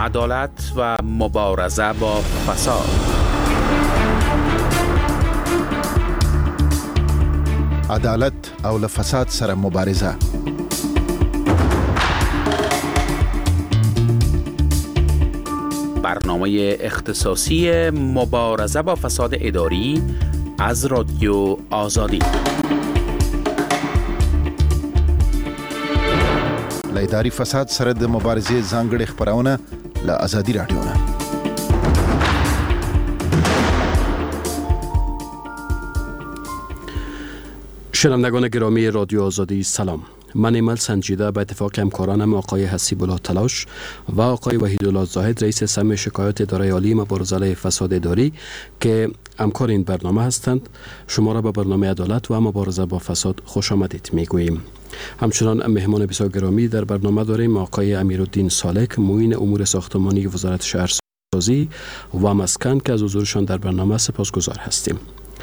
عدالت و مبارزه با فساد. عدالت او له فساد سره مبارزه. برنامه اختصاصی مبارزه با فساد اداری از رادیو آزادی. له اداري فساد سره د مبارزې ځانګړي خبرونه له آزادي رادیو نه. شنوندگان گرامی رادیو آزادی سلام. من ایمل سنجیده به اتفاق همکارانم آقای حسیب الله تلاش و آقای وحیدالله زاهد رئیس سم شکایات اداره عالی مبارزه فساد اداری که همکار این برنامه هستند شما را به برنامه عدالت و مبارزه با فساد خوش آمدید میگوییم. همچنان مهمان بسیار گرامی در برنامه داریم آقای امیرالدین سالک معین امور ساختمانی وزارت شهرسازی و مسکن که از حضورشان در برنامه سپاسگزار هستیم.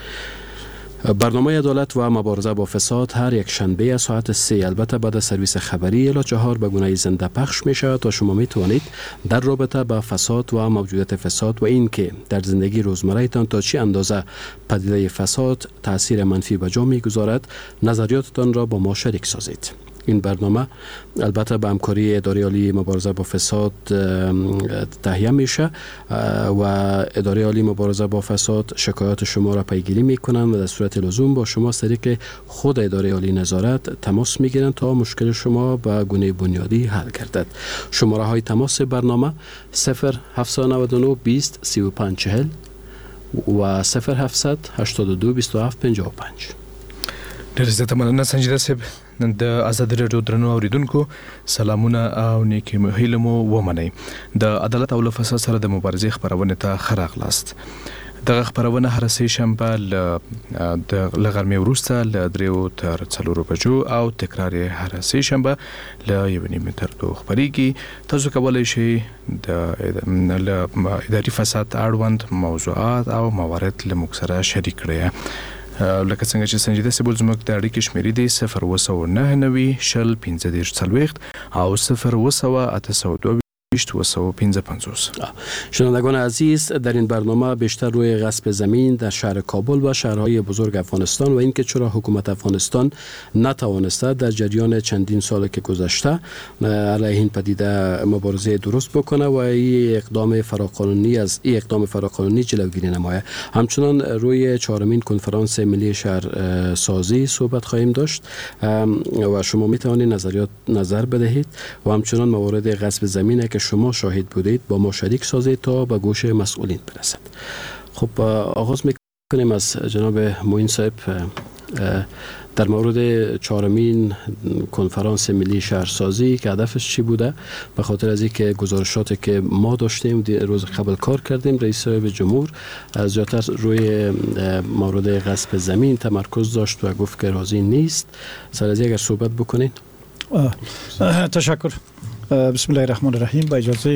برنامه عدالت و مبارزه با فساد هر یک شنبه از ساعت 3 البته بعد از سرویس خبری الی 4 به گونه زنده پخش می شود و شما می توانید در رابطه با فساد و موجودیت فساد و این که در زندگی روزمره تان تا چه اندازه پدیده فساد تاثیر منفی به جا می گذارد نظریاتتان را با ما شریک سازید. این برنامه البته به همکاری اداره عالی مبارزه با فساد تهیه میشه و اداره عالی مبارزه با فساد شکایات شما را پیگیری میکنند و در صورت لزوم با شما از طریق خود اداره عالی نظارت تماس میگیرند تا مشکل شما به گونه بنیادی حل گردد. شماره های تماس برنامه 0799 20 35 40 و 0700 82 27 55. ډېر زیاته مننه سنجیده صاحب. د آزادي رادیو درنو اوریدونکو سلامونه او نیکی هیله مو ومنئ. د عدالت او فساد سره د مبارزې خبرونه ته ښه راغلاست. دغه خبرونه هر سه شنبه د غرمې وروسته له 3 تر 4 بجو او تکرار هر سه شنبه له 1:30 تر 2 خبريږي. تاسو کولای شئ د اداري فساد اړوند موضوعات او موارد له موږ سره شریک کړئ. لکه څنګه چې سنجیده سیبل زموږ د اړیکې شمیرې دی 02990 شل 15 او 02852 255. شنوندگان عزیز در این برنامه بیشتر روی غصب زمین در شهر کابل و شهرهای بزرگ افغانستان و اینکه چرا حکومت افغانستان نتوانسته در جریان چندین سال که گذشته علیه این پدیده مبارزه درست بکنه و این اقدام فراقانونی جلوگیری نمایه. همچنان روی 4مین کنفرانس ملی شهرسازی صحبت خواهیم داشت و شما می توانید نظر بدهید و همچنان موارد غصب زمین که شما شاهد بودید با ما شریک سازید تا به گوش مسئولین برسد. خب آغاز میکنیم از جناب معین صاحب در مورد 4مین کنفرانس ملی شهرسازی که هدفش چی بوده؟ به خاطر از اینکه گزارشاتی که ما داشتیم روز قبل کار کردیم رئیس صاحب جمهور زیادتر روی مورد غصب زمین تمرکز داشت و گفت که راضی نیست. سر از اگر صحبت بکنید. تشکر. بسم الله الرحمن الرحیم. با اجازه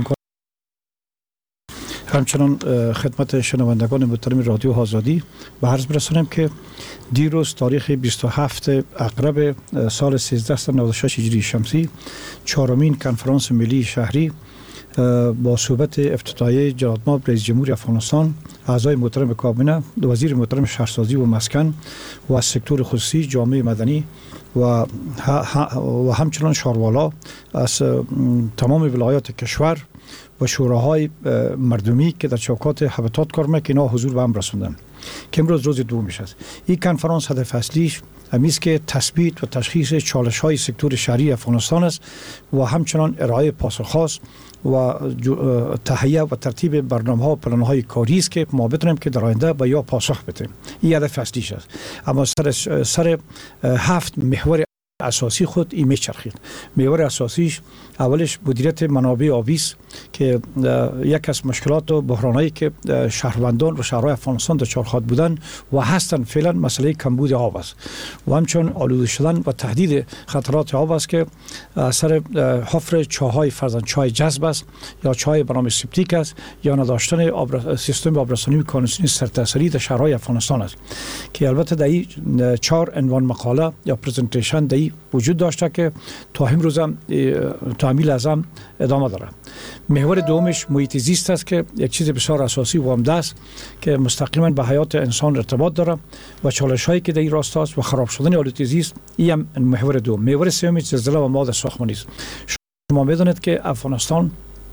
همچنان خدمت شنوندگان محترم رادیو آزادی به عرض برسانم که دیروز تاریخ 27 اقرب سال 1396 هجری شمسی 4مین کنفرانس ملی شهری با صحبت افتتاحیه جناب رئیس جمهور افغانستان، اعضای محترم کابینه، وزیر محترم شهرسازی و مسکن و سکتور خصوصی، جامعه مدنی و همچنان شاروالا از تمام ولایات کشور و شوراهای مردمی که در چوکات هبیتات کار میکنن اینا حضور به هم رسوندن که امروز روز دومش است. این کنفرانس هدف اصلیش همیست که تثبیت و تشخیص چالش‌های سکتور شهری افغانستان است و همچنان ارائه پاسخ‌هاست و تهیه و ترتیب برنامه‌ها و پلن‌های کاری است که ما بتونیم که در آینده به یا پاسخ بدیم. این هدف اصلیش است. اما سر 7 محور اساسی خود این میچرخید. محور اساسیش اولش مدیریت منابع آبی است که یک از مشکلات و بحرانایی که شهروندان و شهرهای افغانستان دچار خواهد بودن و هستن فعلا مسئله کمبود آب است و همچنین آلوده شدن و تهدید خطرات آب است که اثر حفر چاهای فرزن چای جذب است یا چای برنامه سپتیک است یا نداشتن سیستم آبرسانی کانونی سرتاسری در شهرهای افغانستان است که البته در این 4 عنوان مقاله یا پرزنتیشن در شهری وجود داشته که تا امروز هم تعمیل ازم ادامه داره. محور دومش محیط زیست است که یک چیز بسیار اساسی و عمده است که مستقیما به حیات انسان ارتباط داره و چالش‌هایی که در این راستا است و خراب شدن آلودگی زیست. این هم محور دوم. محور سوم زلزله و مواد ساختمانی است. شما می‌دانید که افغانستان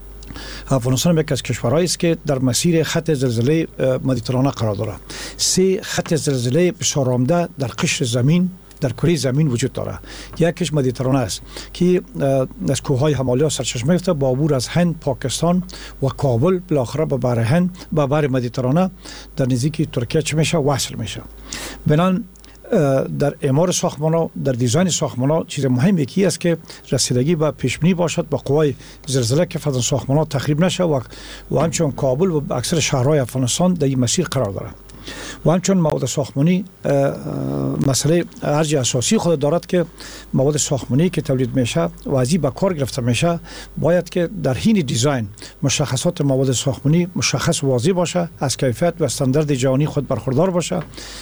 یک از کشورهایی است که در مسیر خط زلزله مدیترانه قرار دارد. 3 خط زلزله بسیار عمده در قشر زمین در کره زمین وجود داره. یکیش مدیترانه است که از کوههای همالیا سرچشمه گرفته با عبور از هند، پاکستان و کابل بالاخره به بحر هند به بحر مدیترانه در نزدیک ترکیه چه میشه وصل میشه. بنان در اعمار ساختمان‌ها، در دیزاین ساختمان‌ها چیز مهمی که است که رسیدگی به پیشبینی باشد با قوای زلزله که فضا ساختمان‌ها تخریب نشه و همچنین کابل و اکثر شهرهای افغانستان در این مسیر قرار دارند. و همچنین مواد ساختمانی مسئله ارج اساسی خود دارد که مواد ساختمانی که تولید میشه و از این به کار گرفته میشه باید که در حین دیزاین مشخصات مواد ساختمانی مشخص و واضح باشه، از کیفیت و استاندارد جهانی خود برخوردار باشه،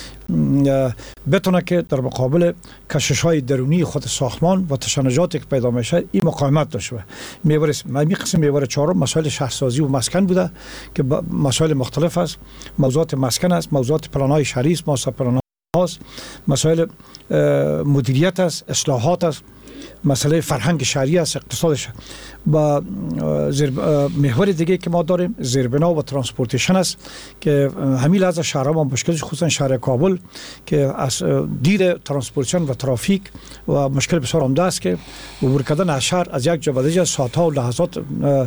بتونه که در مقابل کشش‌های درونی خود ساختمان و تشنجاتی که پیدا میشه این مقاومت داشته باشه. محور 4 مسائل شهرسازی و مسکن بوده که مسائل مختلف است. موضوعات مسکن است، موضوعات پلان‌های شهری است، ماستر پلان است، مسائل مدیریت است، اصلاحات است، مسئله فرهنگ شهری است، اقتصادش. با محور دیگه که ما داریم زیربنا و ترانسپورتیشن است که همین لحظه شهرها ما مشکلش خصوصا شهر کابل که از دیر ترانسپورتیشن و ترافیک و مشکل بسیار عمده است که عبور کردن از شهر از یک جا به دیگر ساعت‌ها و لحظات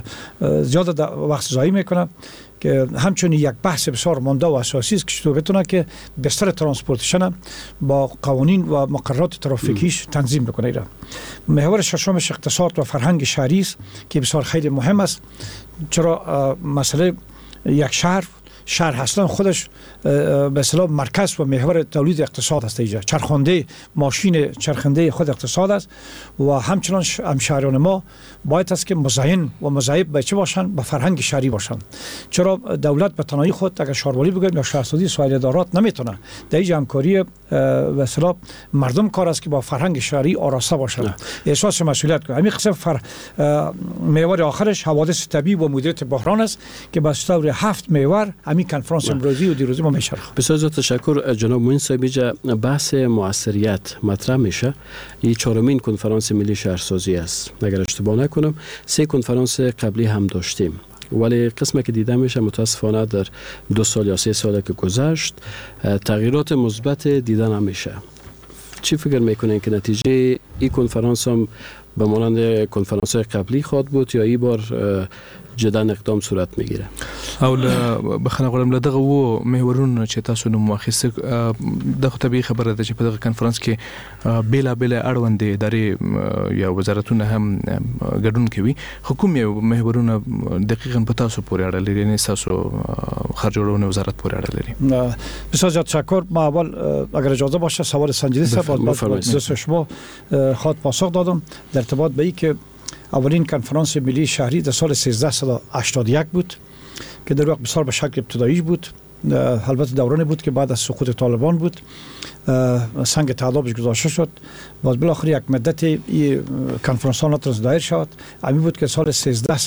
زیاد وقت ضایع میکنه که همچنین یک بحث بسیار مانده و اساسی است که چطور بتونه که بستر ترانسپورتیشن با قوانین و مقررات ترافیکیش تنظیم بکنه. محور ششمش اقتصاد و فرهنگ شهری است که بسیار خیلی مهم است. چرا مسئله یک شهر هستن خودش به اصطلاح مرکز و محور تولید اقتصاد است. اینجا چرخنده ماشین چرخنده خود اقتصاد است و همچنان همشهریان ما باید است که مزین و مضایب به چه باشن؟ به فرهنگ شهری باشن. چرا دولت به تنهایی خود اگر شهرواری بگیم یا شهرسازی سایر ادارات نمیتونه. در این همکاری به اصطلاح مردم کار است که با فرهنگ شهری آراسته باشن، احساس مسئولیت کنه. همین قسم محور آخرش حوادث طبیعی و مدیریت بحران است که با طور 7 محور همین کنفرانس امروزی و دیروزی ما میشه. بسیار تشکر جناب معین صاحب. بحث موثریت مطرح میشه. این 4مین کنفرانس ملی شهرسازی است. اگر اشتباه نکنم 3 کنفرانس قبلی هم داشتیم ولی قسمی که دیده میشه متاسفانه در 2 سال یا 3 سال که گذشت تغییرات مثبت دیده نمیشه. چی فکر میکنین که نتیجه این کنفرانس هم به مانند کنفرانس قبلی خواهد بود یا این بار جدا اقدام صورت میگیره؟ او بخنه غواړم له دغه و محورونو چې تاسو نوم واخیسته دغه طبيعي خبره ده چې په دغه کنفرانس کې بیل اړوند ادارې یا وزارتونه هم ګډون کوي. حکومت محورونه دقیقاً په تاسو پورې اړه لري، نه تاسو خرجولونه وزارت پورې اړه لري. بسیار زیاد تشکر. ما اول اگر اجازه باشه سوال سنجیده است شما خواهد پاسخ دادم در ارتباط به این که اولین کنفرانس ملی شهری در سال 1381 بود که در وقت بسیار به شکل ابتدایی بود. البته دورانی بود که بعد از سقوط طالبان بود، سنگ تعدابش گذاشته شد. باز بالاخره یک مدت این کنفرانس ها نتونست دایر شد. همین بود که سال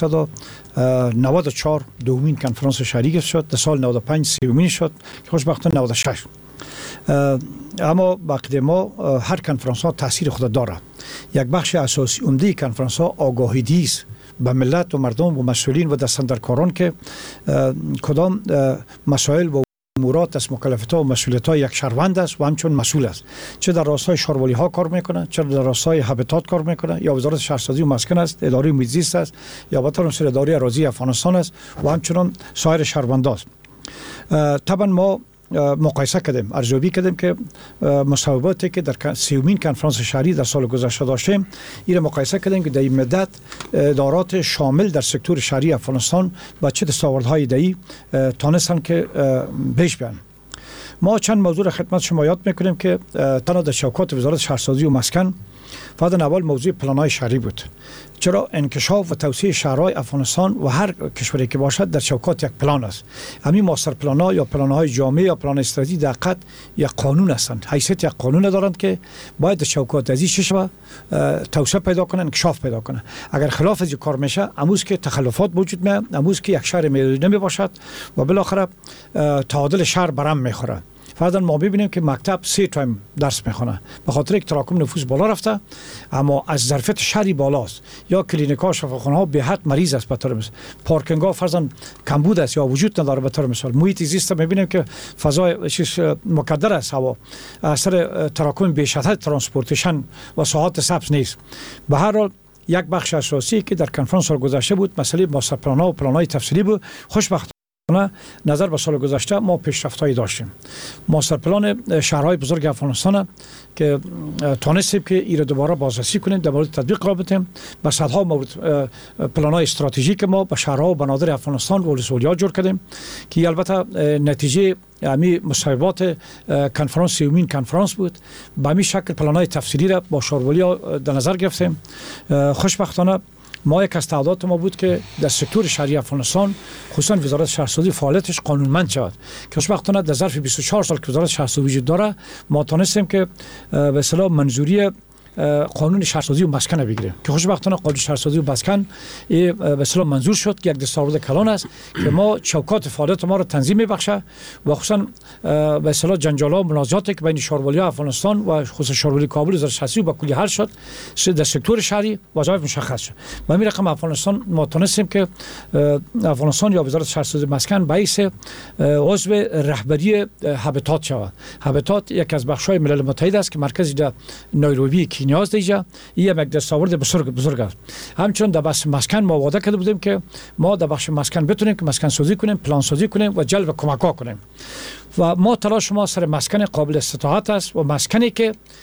1394 دومین کنفرانس شهری گرفت شد، در سال 95 سومین شد که خوشبختانه 96. اما بقیده ما هر کنفرانس ها تاثیر خود داره. یک بخش اساسی عمده کنفرانس ها آگاهی است به ملت و مردم و مسئولین و دستاندرکاران که کدام مسائل و امورات از مکلفیت ها و مسئولیت های یک شهروند است و همچون مسئول است. چه در راستای شهروالی ها کار میکنه، چه در راستای هابیتات کار میکنه، یا وزارت شهرسازی و مسکن است، اداره محیط زیست است، یا به طور اداره اراضی افغانستان است و همچنان سایر شهروندان است. طبعا ما مقایسه کردیم، ارزیابی کردیم که مصوباتی که در سومین کنفرانس شهری در سال گذشته داشتیم این مقایسه کردیم که در این مدت ادارات شامل در سکتور شهری افغانستان با چه دستاوردهای دهی تانستن که پیش بیان. ما چند موضوع را خدمت شما یاد میکنیم که تنها در شوکات وزارت شهرسازی و مسکن فقط اول موضوع پلان‌های شهری بود. چرا انکشاف و توسعه شهرهای افغانستان و هر کشوری که باشد در چوکات یک پلان است. همین ماستر پلان ها یا پلان های جامع یا پلان استراتژی دقیق یک قانون هستند، حیثیت یک قانون دارند که باید در چوکات ازی شش توسعه پیدا کنه، انکشاف پیدا کنه. اگر خلاف از کار میشه امروز که تخلفات وجود میاد، امروز که یک شهر میلیونی نمی باشد و بالاخره تعادل شهر برام میخوره. فرضاً ما ببینیم که مکتب 3 تایم درس میخونه به خاطر یک تراکم نفوس بالا رفته، اما از ظرفیت شهری بالاست، یا کلینیک‌ها شفاخانه ها به حد مریض است، به طور مثال پارکینگ ها فرضاً کمبود است یا وجود نداره، به طور مثال محیط زیست میبینیم که فضای چیز مکدر است، هوا اثر تراکم بیشتر ترانسپورتیشن و ساحات سبز نیست. به هر حال یک بخش اساسی که در کنفرانس سال گذشته بود مسئله ماستر پلان ها و پلان های تفصیلی بود. خوشبختانه نظر به سال گذشته ما پیشرفت‌هایی داشتیم. ماستر پلان شهرهای بزرگ افغانستان که تونستیم که این دوباره بازرسی کنیم، در مورد تطبیق قرار بدیم. به صدها مورد پلان‌های استراتژیک ما به شهرها و بنادر افغانستان و ولسوالی‌ها جور کردیم که البته نتیجه امی مصاحبات کنفرانس سومین کنفرانس بود. به همین شکل پلان‌های تفصیلی را با شورولی‌ها در نظر گرفتیم. خوشبختانه ما یک از تعهدات ما بود که در سکتور شهری افغانستان خصوصا وزارت شهرسازی فعالیتش قانونمند شود، که خوشبختانه در ظرف 24 سال که وزارت شهرسازی وجود داره ما تونستیم که به اصطلاح منظوری قانون شهرسازی و مسکن بگیریم، که خوشبختانه قانون شهرسازی و مسکن به اصطلاح منظور شد که یک دستاورد کلان است که ما چوکات فعالیت ما را تنظیم میبخشه و خصوصا به اصطلاح جنجال‌ها و منازعاتی که بین شورولی افغانستان و خصوصا شورولی کابل وزارت شهرسازی با کلی حل شد در سکتور شهری وظایف مشخص شد. و همین رقم افغانستان ما تونستیم که افغانستان یا وزارت شهرسازی مسکن باعث عضو رهبری هابیتات شود. هابیتات یک از بخش‌های ملل متحد است که مرکزی در نایروبی نیاز دیجا، این یک دستاورد بزرگ است. همچنین در بخش مسکن ما وعده کرده بودیم که ما در بخش مسکن بتونیم که مسکن سازی کنیم، پلان سازی کنیم و جلب کمک‌ها کنیم. و ما تلاش ما سر مسکن قابل استطاعت است و مسکنی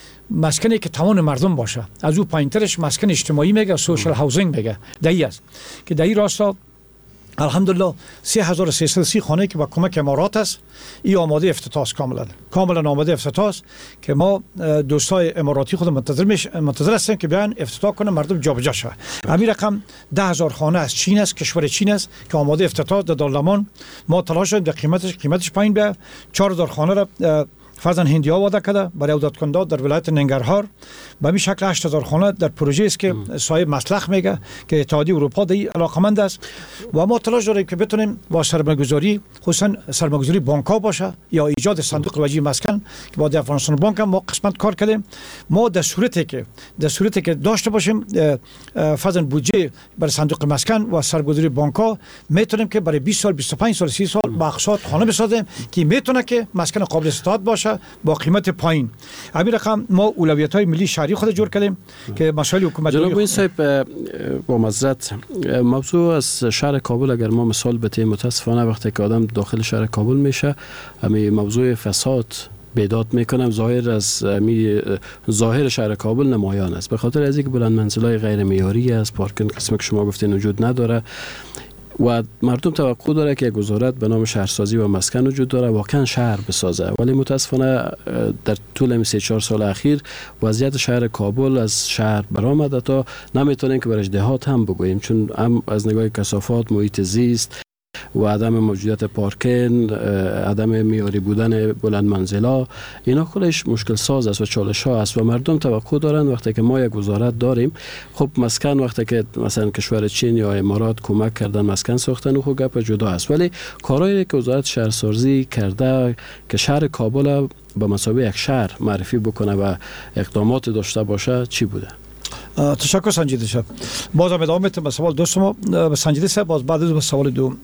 که توان مردم باشه. از او پایینترش مسکن اجتماعی میگه، سوشال هاوزینگ میگه. دایی است که در این راستا الحمدلله 3330 خانه که با کمک امارات است این آماده افتتاح است، کاملا آماده افتتاح است که ما دوستای اماراتی خود منتظر هستیم که بیان افتتاح کنه، مردم جابجا شه. همین رقم 10000 خانه از چین است، کشور چین است که آماده افتتاح در دارالمان. ما تلاش کردیم در قیمتش پایین بیاد. 4000 خانه را فرضاً هندی‌ها وعده کرده برای عودت‌کننده در ولایت ننگرهار. به همین شکل 8000 خانه در پروژه است که صاحب مصلح میگه که اتحادیه اروپا در علاقمند است و ما تلاش داریم که بتونیم با سرمایه‌گذاری خصوصا سرمایه‌گذاری بانک‌ها باشه یا ایجاد صندوق وجیه مسکن که با افغانستان بانک هم ما قسمت کار کردیم. ما در صورتی که داشته باشیم فرضاً بودجه برای صندوق مسکن و سرمایه‌گذاری بانک‌ها میتونیم که برای 20 سال 25 سال 30 سال با اقساط خانه بسازیم که میتونه که مسکن قابل استفاده باشه با قیمت پایین. همین رقم ما اولویت‌های ملی شهری خود جور کردیم که مسائل حکومت جناب صاحب با معذرت موضوع از شهر کابل اگر ما مثال بتیم، متاسفانه وقتی که آدم داخل شهر کابل میشه همین موضوع فساد بیداد میکنم ظاهر از ظاهر شهر کابل نمایان است، به خاطر از اینکه بلند منزلای غیر معیاری است، پارکینگ قسمی که شما گفتین وجود نداره و مردم توقع داره که یک وزارت به نام شهرسازی و مسکن وجود داره واقعا شهر بسازه، ولی متاسفانه در طول 3-4 سال اخیر وضعیت شهر کابل از شهر برآمده تا نمیتونیم که برش دهات هم بگوییم، چون هم از نگاه کثافات، محیط زیست و عدم موجودیت پارکینگ، عدم معیاری بودن بلند منزلا، اینا کلش مشکل ساز است و چالش ها است و مردم توقع دارن وقتی که ما یک وزارت داریم. خب مسکن وقتی که مثلا کشور چین یا امارات کمک کردن مسکن ساختن و خب گپ جدا است، ولی کارهایی که وزارت شهرسازی کرده که شهر کابل به مثابه یک شهر معرفی بکنه و اقدامات داشته باشه چی بوده؟ تشکر سنجیده شد. باز هم ادامه میتونم به سوال دوستم به سنجیده شد. باز بعد از سوال دوم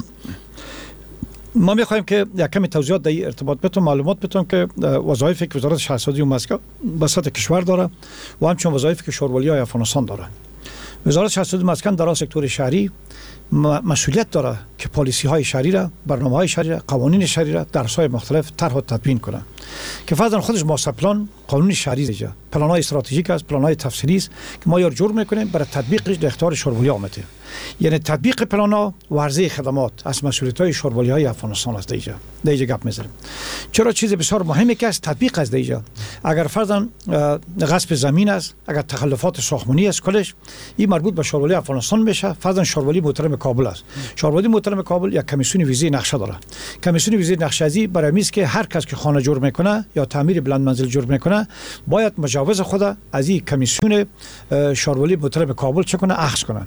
ما میخوایم که یک کمی توضیحات در این ارتباط بتونم، معلومات بتونم که وظایفی که وزارت شهرسازی و مسکن به سطح کشور داره و همچنین وظایفی که شورولی‌های افغانستان داره. وزارت شهرسازی و مسکن در سکتور شهری مسئولیت داره که پالیسی های شهری را، برنامه های شهری را، قوانین شهری را در سایر مختلف طرح و تدوین کنه. که فرضاً خودش ماستر پلان قانون شهری دیجا، پلان‌های استراتژیک است، پلان‌های تفصیلی است که ما یار جور میکنیم برای تطبیقش در اختیار شورولی آمده. یعنی تطبیق پلان‌ها و عرضه خدمات از مسئولیت‌های شورولی‌های افغانستان است دیجا گپ می‌زنیم. چرا چیز بسیار مهمی که است تطبیق است دیجا. اگر فرضاً غصب زمین است، اگر تخلفات ساختمانی است کلش این مربوط به شورولی افغانستان میشه. فرضاً شورولی محترم کابل است. شورولی محترم کابل یک کمیسیون ویزی نقشه داره. کمیسیون ویزی نقشه‌ای برای میز که هر کس که خانه جور میکنه یا تعمیر بلند منزل جور میکنه باید مجوز خود از این کمیسیون شورولی محترم کابل چه کنه اخذ کنه.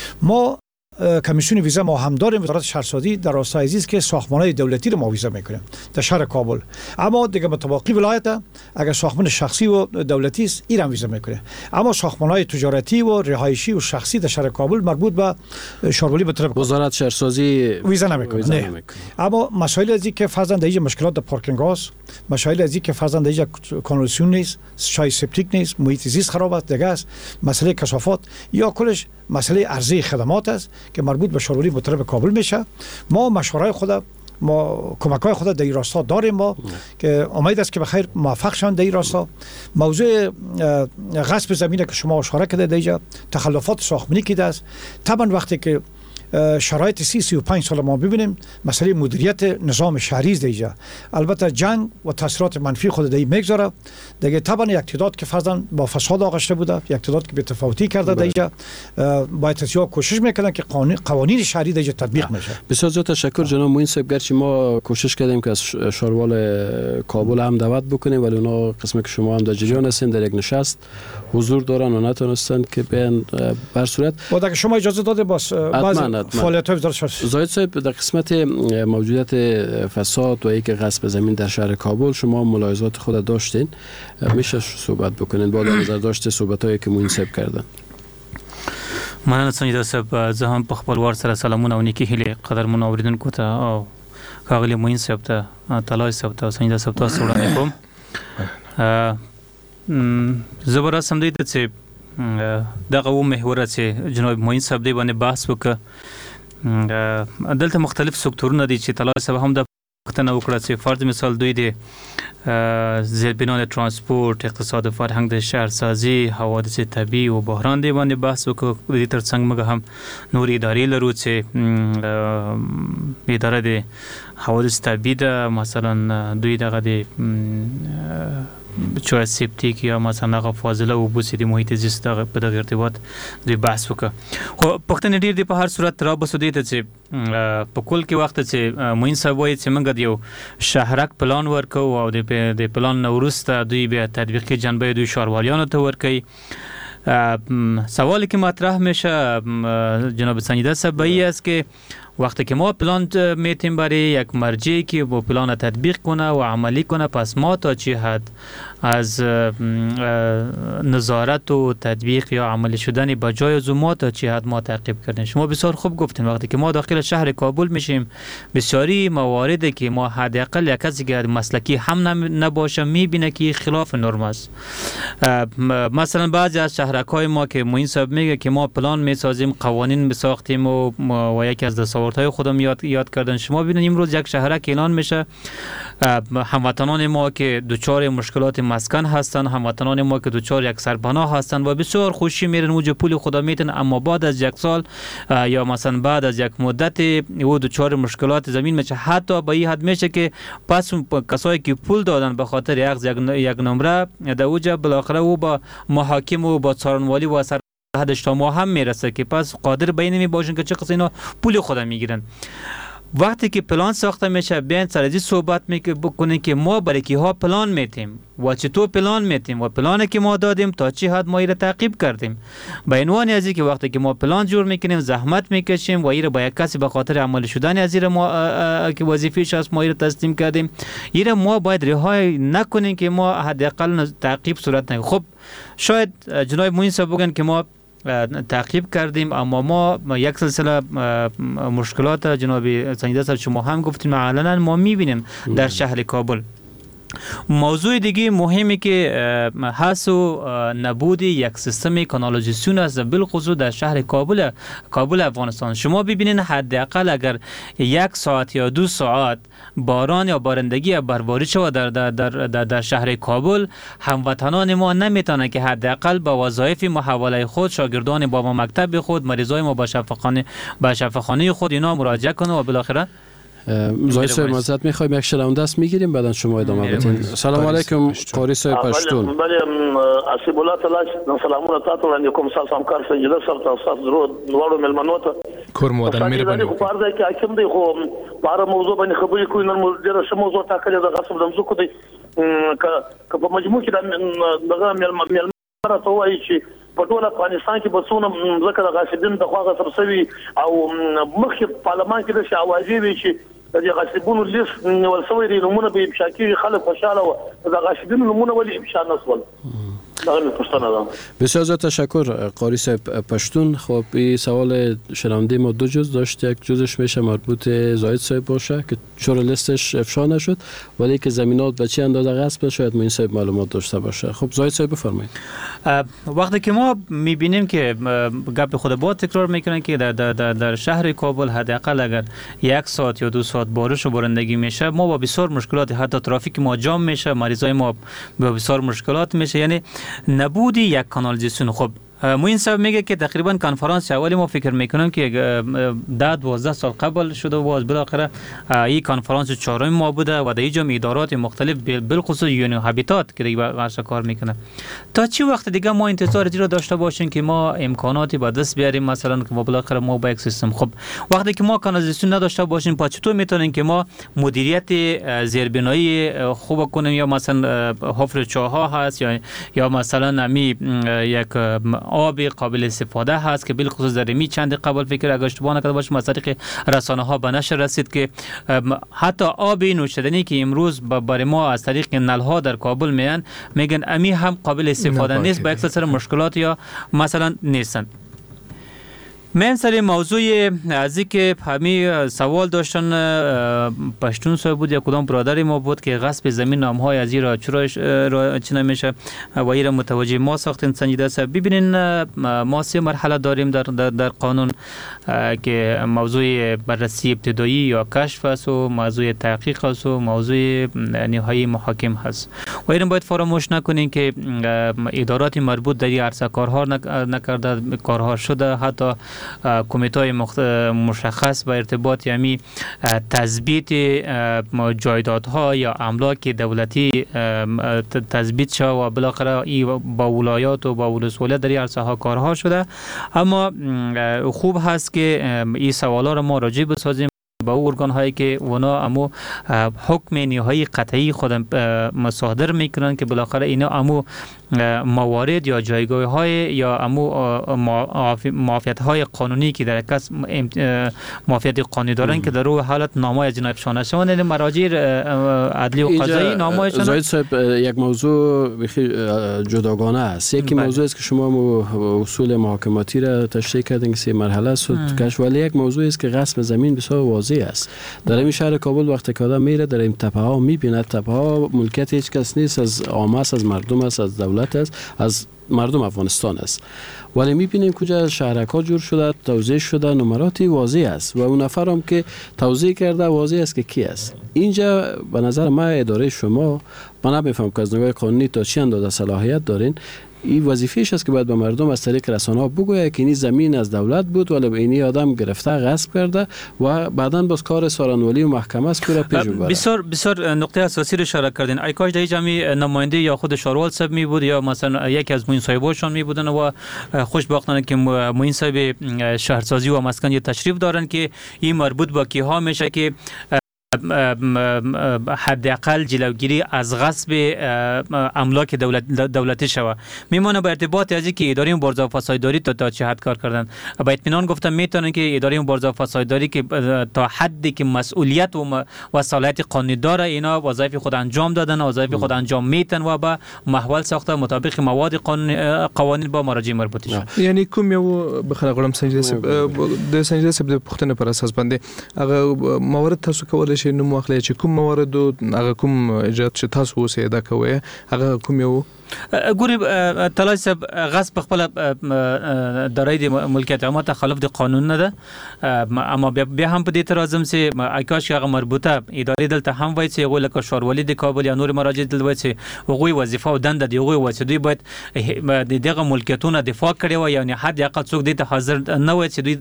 ما کمیسیون ویزا ما هم داریم. وزارت شهرسازی در راستای عزیز که ساختمان‌های دولتی رو ما ویزا میکنیم در شهر کابل، اما دیگه متوقی ولایت اگر ساختمان شخصی و دولتی است این هم ویزا میکنه. اما ساختمان‌های تجارتی و رهایشی و شخصی در شهر کابل مربوط به شورولی به طرف وزارت شهرسازی ویزا نمیکنه. اما مسائل از که فرضاً در اینجا مشکلات در پارکینگ است، مسائل از که فرضاً در اینجا کانالیزاسیون نیست، شای سپتیک نیست، محیط زیست خراب است، دیگه است مسئله کثافات یا کلش مسئله عرضه خدمات است که مربوط به شورولی مطرب کابل میشه. ما مشورای خود ما کمک‌های خود در این راستا داریم ما که امید است که بخیر موفق شوند در این راستا. موضوع غصب زمینه که شما اشاره کرده در اینجا، تخلفات ساختمانی که است، طبعا وقتی که شرایط 35 سال ما ببینیم مسئله مدیریت نظام شهری است دیجا. البته جنگ و تاثیرات منفی خود در این میگذاره دیگه. طبعا یک تعداد که فرضاً با فساد آغشته بوده، یک تعداد که به تفاوتی کرده دیجا، باید تسیا کوشش میکنن که قوانین شهری دیجا تطبیق میشه. بسیار زیاد تشکر جناب معین صاحب. گرچه ما کوشش کردیم که از شاروال کابل هم دعوت بکنیم ولی اونا قسمی که شما هم در جریان هستین در یک نشست حضور دارن و نتونستن که بیان. بر صورت بعد اگه شما اجازه داده باز فعالیت‌های وزارت شهرسازی. زاهد صاحب در قسمت موجودیت فساد و اینکه غصب زمین در شهر کابل شما ملاحظات خود داشتین، میشه صحبت بکنین با نظر داشته صحبتایی که معین صاحب کردن؟ مننه سنجیده صاحب. زه هم په خپل وار سره سلامونه او نیکې هیلې قدرمنو اوریدونکو ته او ښاغلي معین صاحب ته طلای صاحب ته سنجیده صاحب تاسو وړاندې کوم. زه به راسم دی ته چې دغه و محوره چې جناب معین صاحب دی باندې بحث وکړه. دلته مختلف سکتورونه دي چې طلای صاحب هم د پوښتنه وکړه چې فرض مثال دوی د زیربنای ترانسپورت، اقتصاد و فرهنگ د شهرسازی، حوادث طبیعي او بحران دی باندې بحث وکړو. د دې ترڅنګ موږ هم نور ادارې لرو چې اداره د حوادث طبیعي ده، مثلا دوی دغه د چوه سپتیک یا مثلا هغه فاضله اوبه چې د محیط زیست په دغه ارتباط دوی بحث وکړه. خو پوښتنې ډېر دي په هر صورت رابسو دې ته چې په کل کې وخت چې معین صاحب وایي چې موږ د یو شهرک پلان ورکوو او د پلان نه وروسته دوی بیا تطبیقي جنبه دوی ښاروالیانو ته ورکوي. سوالی که مطرح میشه جناب سنجیده صاحب این است که وقتی که ما پلان میتیم برای یک مرجعی که با پلان تطبیق کنه و عملی کنه، پس ما تا چه حد از نظارت و تطبیق یا عملی شدن با جای ما تا چه حد ما تعقیب کردیم. شما بسیار خوب گفتین وقتی که ما داخل شهر کابل میشیم بسیاری مواردی که ما حداقل یک کسی که مسلکی هم نباشه میبینه که خلاف نرم است. مثلا بعضی از شهرک‌های ما که معین صاحب میگه که ما پلان میسازیم، قوانین میساختیم و یکی از دستاوردهای خودم یاد کردن. شما ببینید امروز یک شهرک اعلان میشه، هموطنان ما که دچار مشکلات مسکن هستند، هموطنان ما که دچار یک سرپناه هستند و بسیار خوشی میرن اوج پول خدا میتن، اما بعد از یک سال یا مثلا بعد از یک مدت او دچار مشکلات زمین میشه. حتی به این حد میشه که پس کسایی که پول دادن به خاطر یک نمره در اوج بالاخره او با محاکم و با څارنوالی و سر حد اجتماع هم میرسه که پس قادر به این نمی باشن که چه قصه اینا پول خود میگیرن. وقتی که پلان ساخته میشه بیان سر از این صحبت بکنیم که ما برای کی ها پلان میتیم و چطور پلان میتیم و پلانی که ما دادیم تا چه حد ما ایره تعقیب کردیم. به عنوان از که وقتی که ما پلان جور میکنیم زحمت میکشیم و ایره با یک کسی به خاطر عمل شدن از ایره ما که وظیفه‌اش است ما ایره تسلیم کردیم، ایره ما باید رهای نکنیم که ما حداقل تعقیب صورت نگیره. خب شاید جناب معین صاحب بگن که ما تعقیب کردیم، اما ما یک سلسله مشکلات جناب سنجیده صاحب شما هم گفتیم علنا ما میبینیم در شهر کابل. موضوع دیگه مهمی که هست و نبود یک سیستم کانالیزاسیون است بالخصوص در شهر کابل افغانستان. شما ببینید حداقل اگر 1 ساعت یا 2 ساعت باران یا بارندگی یا برباری شود در شهر کابل، هموطنان ما نمیتونن که حداقل با وظایف محوله خود، شاگردان بابا مکتب خود، مریضای ما به شفاخانه خود اینا مراجعه کنه و بالاخره زاهد صاحب معذرت میخوایم یک شنونده است میگیریم بعدا شما ادامه بدین. سلام علیکم قاری صاحب پشتون. بله اسیب الله تعالی سلامونه تاسو باندې کوم ساس همکار سنجیده صاحب تاسو درود نوړو ملمنو ته کور مودن مهرباني خو پارځه کې حاکم دی خو بار موضوع باندې خبرې کوي نن ډیره ښه موضوع ټاکلې ده غصب د مزکو دی که په مجموع کې دغه ملمنو ته وایي چې په ټول افغانستان کې بسونه ځکه د غاصبین د خواغه تر سوي او مخکې پارلمان کې د شاوازي وی چې د غاصبونو لیست نیول شوی دی نمونه به افشا کیږي، خلک خوشاله و د غاصبینو نمونه ولی افشا نسول. بسیار زیاد تشکر قاری صاحب پشتون. خب این سوال شنونده ما 2 جز داشت، یک جزش میشه مربوط زاهد صاحب باشه که چرا لیستش افشا نشد، ولی که زمینات به چه اندازه غصب شاید معین صاحب معلومات داشته باشه. خب زاهد صاحب بفرمایید. وقتی که ما میبینیم که گپ خود با تکرار میکنن که در شهر کابل حداقل اگر 1 ساعت یا 2 ساعت بارش و بارندگی میشه، ما با بسیار مشکلات، حتی ترافیک ما جام میشه، مریضای ما با بسیار مشکلات میشه. یعنی نبود یک کانالیزاسیون. خب معین صاحب میگه که تقریبا کنفرانس اولی ما فکر میکنم که 10-12 سال قبل شده و باز بالاخره این کنفرانس 4م ما بوده و در اینجا ادارات مختلف بالخصوص یونی هابیتات که دیگه کار میکنه. تا چی وقت دیگه ما انتظار را داشته باشیم که ما امکاناتی به دست بیاریم، مثلا که بالاخره ما با یک سیستم، خب وقتی که ما کانالیزاسیون نداشته باشیم پس چطور میتونیم که ما مدیریت زیربنایی خوب کنیم؟ یا مثلا حفر چاها هست یا مثلا امی یک آب قابل استفاده هست که بالخصوص در می چند قبل فکر اگر اشتباه نکرده باشم از طریق رسانه ها به نشر رسید که حتی آب نوشیدنی که امروز برای ما از طریق نل ها در کابل میگن امی هم قابل استفاده نیست، با اکثر مشکلات یا مثلا نیستند. من سر موضوع از اینکه همین سوال داشتن پشتون صاحب بود یا کدام برادری ما بود که غصب زمین نامهای از این را چرا چی نمیشه و این را متوجه ما ساختین سنجیده است. ببینین ما 3 مرحله داریم در قانون که موضوع بررسی ابتدایی یا کشف است و موضوع تحقیق است و موضوع نهایی محاکم هست و این باید فراموش نکنین که ادارات مربوط در این عرصه کارها نکرده، کارها شده، حتی کمیته مشخص به ارتباط یعنی تثبیت جایدادها یا املاک دولتی تثبیت شد و بالاخره با ولایات و با ولسوالیت در این عرصه ها کارها شده. اما خوب هست که این سوالا را ما راجع بسازیم با ارگان هایی که اونا امو حکم نهایی قطعی خود مصادر میکنن که بالاخره اینا امو موارد یا جایگاه های یا امو معافیت های قانونی که در کس معافیت قانونی دارن که در رو حالت نامه جنایت شانه شون مراجع عدلی و قضایی نامه شون. زاهد صاحب یک موضوع جداگانه است. یکی موضوع است که شما اصول محاکماتی را تشریح کردین که 3 مرحله است کش، ولی یک موضوع است که غصب زمین بسیار واضح است. در این شهر کابل وقتی که آدم میره در این تپه ها میبینه تپه ها ملکیت هیچ کس نیست، از عامه است، از مردم است، از دولت است، از مردم افغانستان است. ولی میبینیم کجا شهرک‌ها جور شده، توزیع شده، نمراتی واضح است و اون نفر هم که توزیع کرده واضح است که کی است. اینجا به نظر من اداره شما، من نمیفهم که از نگاه قانونی تا چی اندازه صلاحیت دارین. این وظیفه‌اش است که باید به مردم از طریق رسانه‌ها بگوید که این زمین از دولت بود ولی به این آدم گرفته غصب کرده و بعداً باز کار سارنولی و محکمه است که را پیش ببره. بسیار نقطه اساسی رو اشاره کردین. ای کاش در جمعی نماینده یا خود شاروال صاحب می بود یا مثلا یکی از معین صاحباشون می بودن و خوشبختانه که معین صاحب شهرسازی و مسکن تشریف دارن که این مربوط به کیها میشه که حداقل جلوگیری از غصب املاک دولتی شود. میمونه به ارتباط از اینکه اداره مبارزه با فسادداری تا چه حد کار کردن. با اطمینان گفتم میتونن که اداره مبارزه با فسادداری که تا حدی که مسئولیت و صلاحیت قانونی داره اینا وظایف خود انجام دادن، وظایف خود انجام میتن و به محول ساخته مطابق مواد قوانین با مراجع مربوطه شد. یعنی کوم یو بخره غلام سنجیده د سنجیده د پختنه پر اساس باندې هغه موارد تاسو کولای شئ نوم واخلې چې کوم موارد هغه کوم اجرات چې تاسو اوس ادا کوئ هغه کوم یو ګوري طلای صاحب غصب خپل درای د ملکیت عامه تخالف د قانون نه ده اما بیا هم په دې ترازم سي اکاش هغه مربوطه ادارې دلته هم وایي چې غوړه ک شورولی د کابل یا نور مراجع دلته وایي چې هغوی وظیفه او دنده دی هغوی وایي چې دوی باید دغه ملکیتونه دفاع کړي و یعنی حد اقل څوک دې ته حاضر نه وایي چې دوی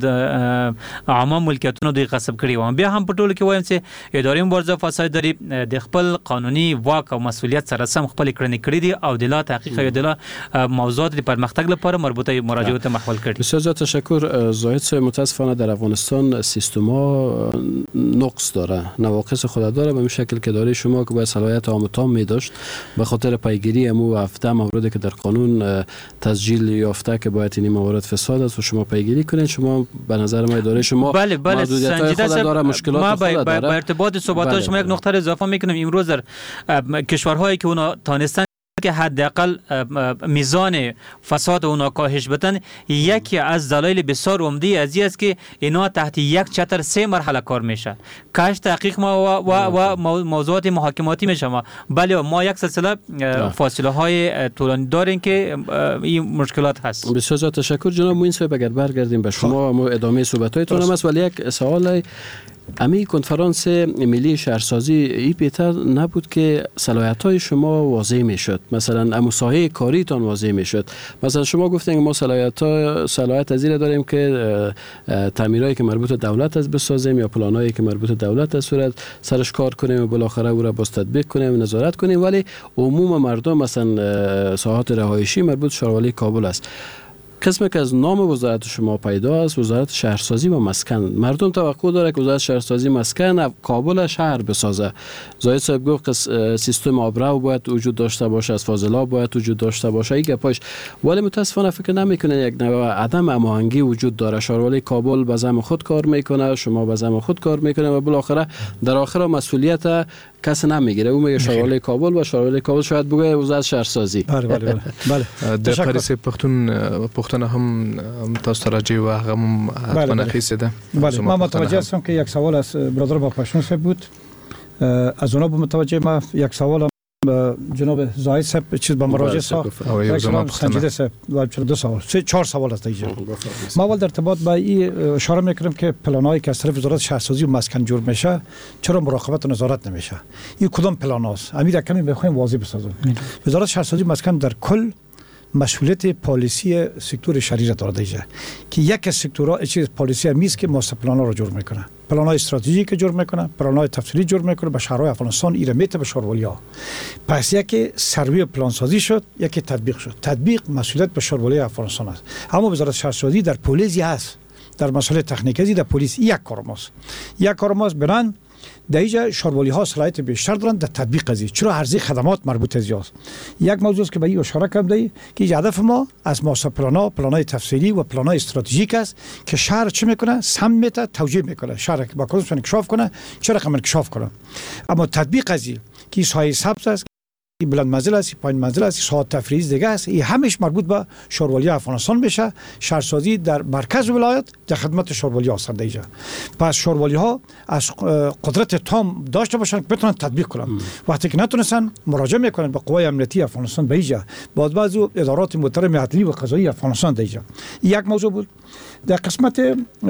د عامه ملکیتونه دوی غصب کړي و بیا هم په ټولو کې وایم چې ادارې مبارزه فساد لري د خپل قانوني واک او مسولیت سره سم خپل کړنې کړې دي او د لا تحقیق او د لا موضوعات د پرمختګ لپاره مربوطه مراجعات محول کړي. بسیار تشکر. زاهد صاحب متاسفانه در افغانستان سیستما نقص داره، نواقص خود داره به این شکل که داره شما که باید صلاحیت عام تام می داشت به خاطر پیگیری امو هفته موردی که در قانون تسجیل یافته که باید این موارد فساد است و شما پیگیری کنید. شما به نظر ما اداره شما محدودیت‌های خود داره، مشکلات خود داره. با ارتباط صحبت‌های شما یک نقطه اضافه می‌کنم. امروز در کشورهایی که اونا تانستن که حداقل میزان فساد اونا کاهش بدن، یکی از دلایل بسیار عمده از این است که اینا تحت یک چتر 3 مرحله کار میشه. کاش تحقیق ما و موضوعات محاکماتی میشه، بله ما یک سلسله فاصله های طولانی داریم که این مشکلات هست. بسیار تشکر جناب موین صاحب. اگر برگردیم به شما ما ادامه صحبت‌هایتون است، ولی یک سوال امی کنفرانس ملی شهرسازی ای بهتر نبود که صلاحیت‌های شما واضح میشد، مثلا امو ساحه کاریتان واضح میشد. مثلا شما گفتین که ما صلاحیت از این داریم که تعمیرایی که مربوط دولت است بسازیم یا پلانایی که مربوط دولت است صورت سرش کار کنیم و بالاخره او را باز تطبیق کنیم و نظارت کنیم، ولی عموم مردم مثلا ساحات رهایشی مربوط شاروالی کابل است. قسمی که از نام وزارت شما پیدا است وزارت شهرسازی و مسکن. مردم توقع داره که وزارت شهرسازی مسکن کابل شهر بسازه. زاهد صاحب گفت سیستم آبرو باید وجود داشته باشه، از فاضلاب باید وجود داشته باشه، این گپاش. ولی متاسفانه فکر نمیکنه یک نوع عدم هماهنگی وجود داره. شاروالی کابل به زعم خود کار میکنه، شما به زعم خود کار میکنه و بالاخره در آخر مسئولیت کس نمیگیره. اون میگه شاروالی کابل و شاروالی کابل شاید بگه وزارت شهرسازی. بله. د پاریس پښتون هم تاسو راځي و هغه هم حتما خیسه ده. بله ما متوجه هستم که یک سوال از برادر با پشنو صاحب بود. از اونا متوجه ما یک سوال جناب زاهد صاحب چیز به مراجعه صاحب سنجیده صاحب و 2 سوال 4 سوال است اینجا. ما اول در ارتباط با این اشاره میکنم که پلانایی که از طرف وزارت شهرسازی و مسکن جور میشه چرا مراقبت و نظارت نمیشه؟ این کدام پلاناست؟ امیر کمی بخوایم واضح بسازم. وزارت شهرسازی و مسکن در کل مسئولیت پالیسی سکتور شهری را دارد اینجا که یک از سکتورها چیز پالیسی میز که ماستر پلان را جور میکنه، پلان‌های استراتژیک جور میکنه، پلان‌های تفصیلی جور میکنه به شهرهای افغانستان ایره میته به شاروالی‌ها. پس یکی سروی پلان سازی شد، یکی تطبیق شد. تطبیق مسئولیت به شاروالی افغانستان است. اما وزارت شهرسازی در پلیسی هست، در مسئله تکنیکی در پلیس یک کار ماست برن در اینجا شاروالی ها صلاحیت بیشتر دارن در تطبیق قضیه. چرا عرضه خدمات مربوط از است. یک موضوع است که به این اشاره کردم که هدف ما از ماستر پلان‌های تفصیلی و پلان‌های استراتژیک است که شهر چه میکنه؟ سمت توجیه میکنه. شهر با کدوم انکشاف کنه، چه رقم انکشاف کنه. اما تطبیق قضیه که سایه سبز است، بلند منزل است، پایین منزل است، ساعت تفریحی دیگه است، این همش مربوط به شاروالی افغانستان میشه. شهرسازی در مرکز ولایت در خدمت شاروالی هستند اینجا. پس شاروالی ها از قدرت تام داشته باشن که بتونن تطبیق کنن. وقتی که نتونستن مراجعه میکنن به قوای امنیتی افغانستان به اینجا، بعضی ادارات محترم عدلی و قضایی افغانستان در اینجا. یک موضوع بود. در قسمت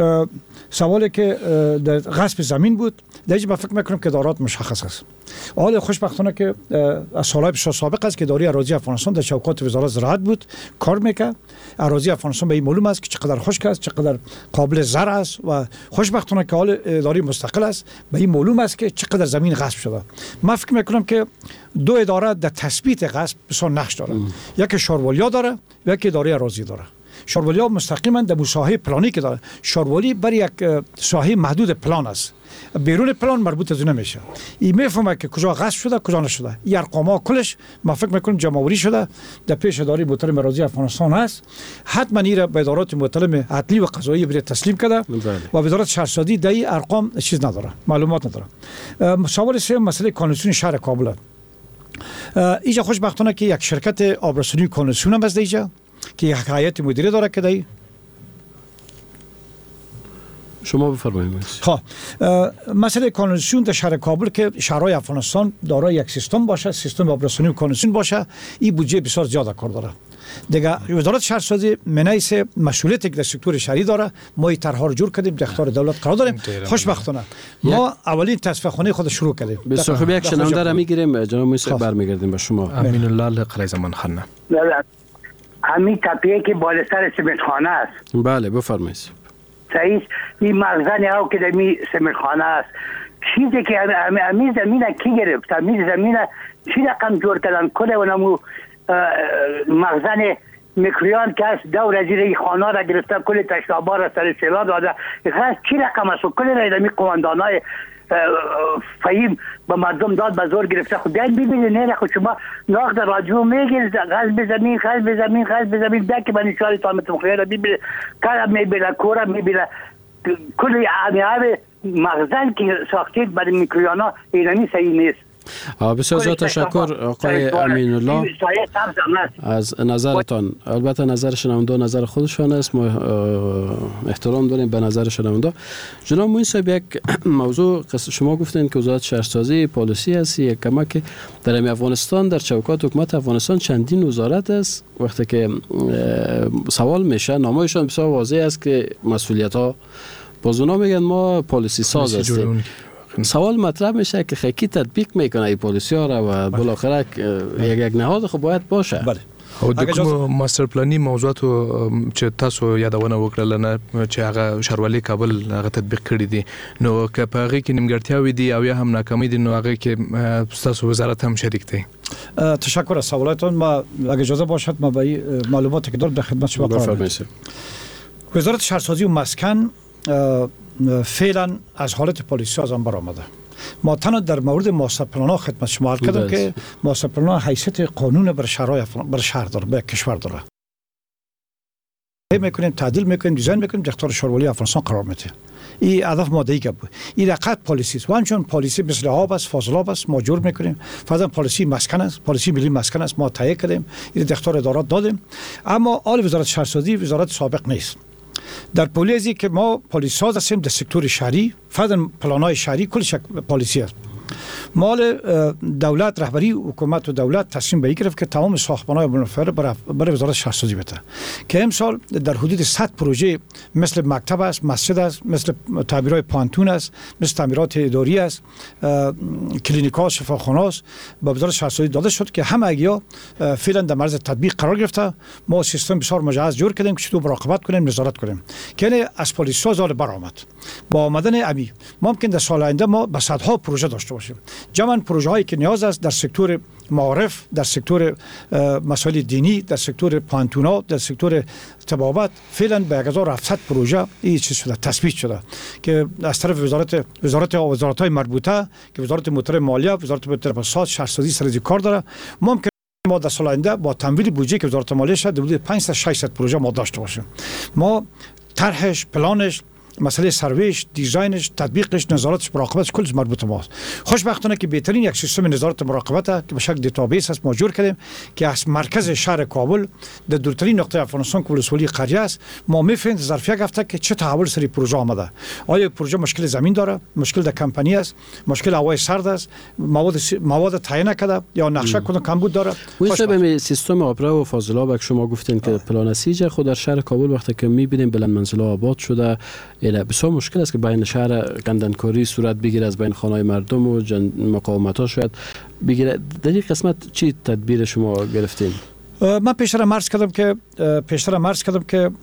سوالی که در غصب زمین بود، در اینجا فکر میکنم که ادارات مشخص است. حال خوشبختانه که از سالهای سابق است که اداره اراضی افغانستان در چوکات وزارت زراعت بود کار میکنه. اراضی افغانستان به این معلوم است که چقدر خشک است، چقدر قابل زرع است و خوشبختانه که حال اداره مستقل است به این معلوم است که چقدر زمین غصب شده. من فکر میکنم که 2 اداره در تثبیت غصب بسیار نقش داره. یکی شاروالی داره و یکی اداره اراضی داره. شاروالی ها مستقیما در ساحه پلانی که داره. شاروالی برای یک ساحه محدود پلان است. بیرون پلان مربوط از نمیشه. این میفهمه که کجا غصب شده کجا نشده. این ارقام‌ها کلش ما فکر میکنم جمع‌آوری شده در پیش اداره محترم اراضی افغانستان است. حتما این به ادارات محترم عدلی و قضایی بری تسلیم کرده و وزارت شهرسازی در این ارقام چیز نداره، معلومات نداره. سوال سوم مسئله کانونسون شهر کابل. اینجا خوشبختانه که یک شرکت آبرسانی کانونسون هم از اینجا که یک هیئت مدیره داره که شما بفرمایید. خب مسئله کانالیزاسیون در شهر کابل که شهرهای افغانستان دارای یک سیستم باشه، سیستم آبرسانی و کانالیزاسیون باشه، این بودجه بسیار زیاد کار داره. دیگه وزارت شهرسازی منیس مسئولیتی که در سکتور شهری داره، ما این طرح‌ها رو جور کردیم، در اختیار دولت قرار داریم. خوشبختانه ما اولین تصفیه خانه خود شروع کردیم. بسیار خوب، یک شنونده را میگیریم. جناب موسی برمیگردیم به شما. امین الله قلعه زمان خانه. همین تپیه که بالا سر سمنتخانه است. بله بفرمایید. صحیح، این مخزن او که در می سمنتخانه است. چیزی که همین زمین کی گرفت؟ همین زمین چی رقم جور کردن؟ کل اونمو مخزن میکرویان که است دور از این خانه را گرفته، کل تشنابا را سر سیلاب داده. خاص چی رقم است؟ کل رایدمی قواندانای فهیم به مردم داد به زور گرفته. خود دل ببینید نه خود شما ناخت رادیو میگیرید غصب زمین غصب زمین غصب زمین دک من اشاره تامت مخیر ببینید کارم میبینه کورم میبینه کل عمیاب مخزن که ساختید برای میکرویانا اینمی صحیح نیست. بسیار زیاد تشکر آقای امین الله از نظرتان. البته نظر شنونده نظر خودشان است، ما احترام داریم به نظر شنونده. جناب موین صاحب، یک موضوع شما گفتین که وزارت شهرسازی پالیسی است، یک کمک در افغانستان در چوکات حکومت افغانستان چندین وزارت است. وقتی که سوال میشه نامه‌شان بسیار واضح است که مسئولیت ها باز اونا میگن ما پالیسی ساز هستیم. سوال مطرح میشه که خیلی تطبیق میکنه این پالیسی ها را و بالاخره یک نهاد خو باید باشه. بله. او د کوم ماستر پلاني موضوعاتو چې تاسو یادونه وکړل نه چې هغه شاروالي کابل هغه تطبیق کړی دي، نو که په هغه کې نیمګړتیاوې دي او یا هم ناکامي دي، نو هغه کې تاسو وزارت هم شریک دی. تشکر از سوالاتون. ما اگه اجازه باشد ما به معلوماتی که دارم در خدمت شما قرار بدم. وزارت شهرسازی و مسکن فعلا از حالت پالیسی ساز هم برآمده. ما تنها در مورد ماستر پلان ها خدمت شما عرض کردم که ماستر پلان حیثیت قانون بر شهر داره، به کشور داره. میکنیم تعدیل میکنیم، دیزاین میکنیم، در اختیار شهرولی افغانستان قرار میده. این هدف ماده‌ای که بود. این رقت پالیسی است. و همچنین پالیسی مثل آب است، فاضلاب است، ما جور میکنیم. فرضاً پالیسی مسکن است، پالیسی ملی مسکن است، ما تهیه کردیم. این در اختیار ادارات دادیم. اما آل وزارت شهرسازی وزارت سابق نیست. در پالیسی که ما پالیسی ساز هستیم در سکتور شهری، فرضاً پلان‌های شهری کلش پالیسی است. مال دولت، رهبری حکومت و دولت تصمیم به گرفت که تمام ساختمان‌های منفعل برای وزارت شهرسازی بده که امسال در حدود 100 پروژه مثل مکتب است، مسجد است، مثل تعمیرات پانتون است، مثل تعمیرات اداری است، کلینیک‌ها، شفاخانه است، به وزارت شهرسازی داده شد که همه اگیا فعلا در معرض تطبیق قرار گرفته. ما سیستم بسیار مجهز جور کردیم که چطور مراقبت کنیم، نظارت کنیم که از پالیسی ساز برآمد. با آمدن امی ممکن در سال آینده ما به صدها پروژه داشته باشیم. جمعاً پروژه هایی که نیاز است در سکتور معارف، در سکتور مسائل دینی، در سکتور پانتونا، در سکتور طبابت، فعلا به 1700 پروژه این چیز شده، تثبیت شده که از طرف وزارت‌های مربوطه که وزارت محترم مالیه، وزارت محترم اقتصاد، شهرسازی سر کار داره. ممکن ما در سال آینده با تمویل بودجه که وزارت مالیه شد حدود 500 600 پروژه ما داشته باشیم. ما طرحش، پلانش، مسئله سرویش، دیزاینش، تطبیقش، نظارتش، مراقبتش کلش مربوط ماست. خوشبختانه که بهترین یک سیستم نظارت مراقبت که به شکل دیتابیس است ما جور کردیم که از مرکز شهر کابل در دورترین نقطه افغانستان که ولسوالی قریه است ما میفهمیم ظرف یک هفته که چه تحول سری پروژه آمده. آیا پروژه مشکل زمین داره، مشکل در کمپانی است، مشکل هوای سرد است، مواد تعیین نکرده یا نقشه کدام کمبود داره. به سیستم آبراه و فاضلاب که شما گفتین که پلان سیج خود در شهر کابل وقتی که میبینیم بلند منزل آباد شده، بسیار مشکل است که بین شهر گندنکاری صورت بگیره، از بین خانه‌های مردم و مقاومت‌ها شاید بگیره. در این قسمت چی تدبیر شما گرفتین؟ من پیشتر عرض کردم که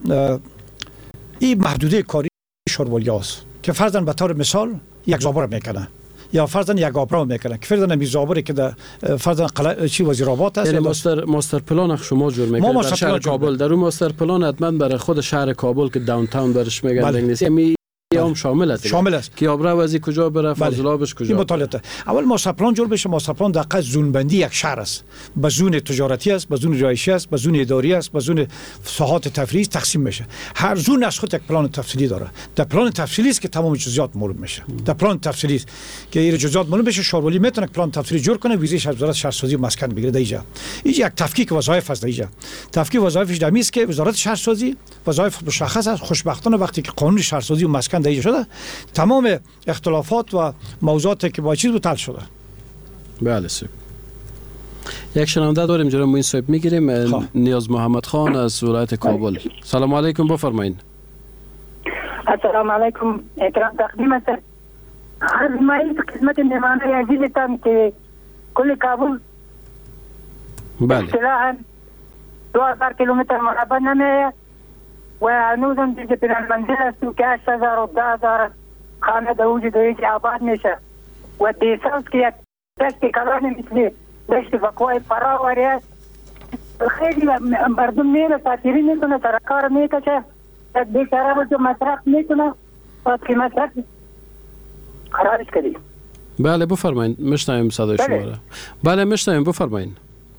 این محدوده کاری شهرولی است که فرضاً به طور مثال یک زابر میکنه یا فرضاً یک آبراه میکنه که فرضاً می زابری که در فرضاً چی وزیر آباد است، یعنی ماستر پلان شما جور میکنید در شهر کابل. در اون ماستر پلان حتما برای خود شهر کابل که داون تاون برش میگن نیست، هم شامل است که آبراه از کجا بره، فاضلابش کجا. این مطالعه اول ماستر پلان جور بشه. ماستر پلان دقیق زون بندی یک شهر است، به زون تجارتی است، به زون رهایشی است، به زون اداری است، به زون ساحات تفریحی تقسیم میشه. هر زون از خود یک پلان تفصیلی داره. در پلان تفصیلی است که تمام جزئیات معلوم میشه. در پلان تفصیلی است که این جزئیات معلوم بشه. شهرولی میتونه پلان تفصیلی جور کنه، ویزیش از وزارت شهرسازی و مسکن بگیره. اینجا یک تفکیک وظایف است. اینجا تفکیک وظایفش دمی است که وزارت شهرسازی وظایف مشخص است. خوشبختانه وقتی که قانون شهرسازی و مسکن در نتیجه شده تمام اختلافات و موضوعاتی که با چیز بود حل شده. بله سیب. یک شنونده داریم جناب معین صاحب میگیریم. نیاز محمد خان از ولایت کابل. سلام علیکم بفرمایید. السلام علیکم. احترام تقدیم است. از مایل خدمت مهمان عزیزتان که کل کابل بله اصطلاحاً 2000 کیلومتر مربع نمیه و هنوزم دیگه پیران منزل است که 8000 و 10000 خانه در وجود که آباد میشه و دیسانس که یک دشت کلانی مثل دشت بکوای فراوری است. خیلی مردم میره تاثیری میکنه سرکار میکشه بیچاره بود مصرف میکنه و که مصرف خرابش کردیم. بله بفرمایید میشنویم صدای شما را. بله میشنویم بفرمایید.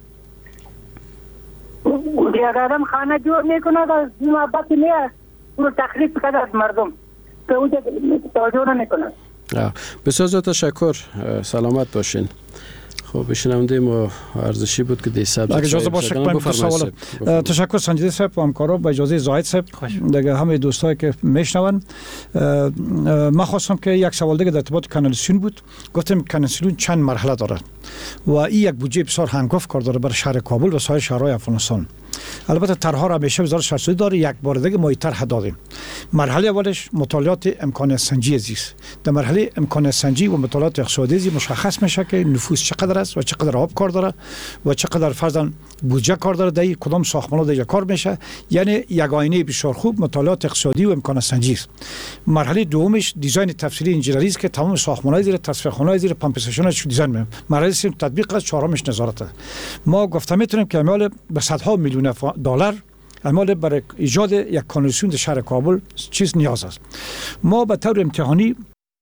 یک آدم خانه جور میکنه و محبت نیست اون تخریب کرده از مردم که اونجا توجه نمیکنه. بسیار تشکر. سلامت باشین. خب شنونده ما ارزشی بود که دیساب اگه اجازه باشه که سوال تشکر سنجیده صاحب و همکارا با اجازه زاهد صاحب دیگه همه دوستایی که میشنون ما خواستم که یک سوال دیگه در ارتباط کانال سیون بود. گفتم کانال سیون چند مرحله داره و این یک بودجه بسیار هنگفت کار داره برای شهر کابل و سایر شهرهای افغانستان. البته طرح‌ها را همیشه وزارت شهرسازی داره. یک بار دیگه ما طرح دادیم. مرحله اولش مطالعات امکان سنجی است. در مرحله امکان سنجی و مطالعات اقتصادی مشخص میشه که نفوس چقدر است و چقدر آب کار داره و چقدر فرضاً بودجه کار داره در کدام ساختمان‌ها دیگه کار میشه. یعنی یک آینه بسیار خوب مطالعات اقتصادی و امکان سنجی است. مرحله دومش دیزاین تفصیلی انجینری است که تمام ساختمان‌های زیر تصفیه‌خانه‌های زیر پمپ استیشن‌ها دیزاین میشه. مرحله سوم تطبیق است. چهارمش نظارت. ما گفتم میتونیم که اعمال به صدها میلیون دلار اعمال برای ایجاد یک کانالسیون در شهر کابل چیز نیاز است. ما به طور امتحانی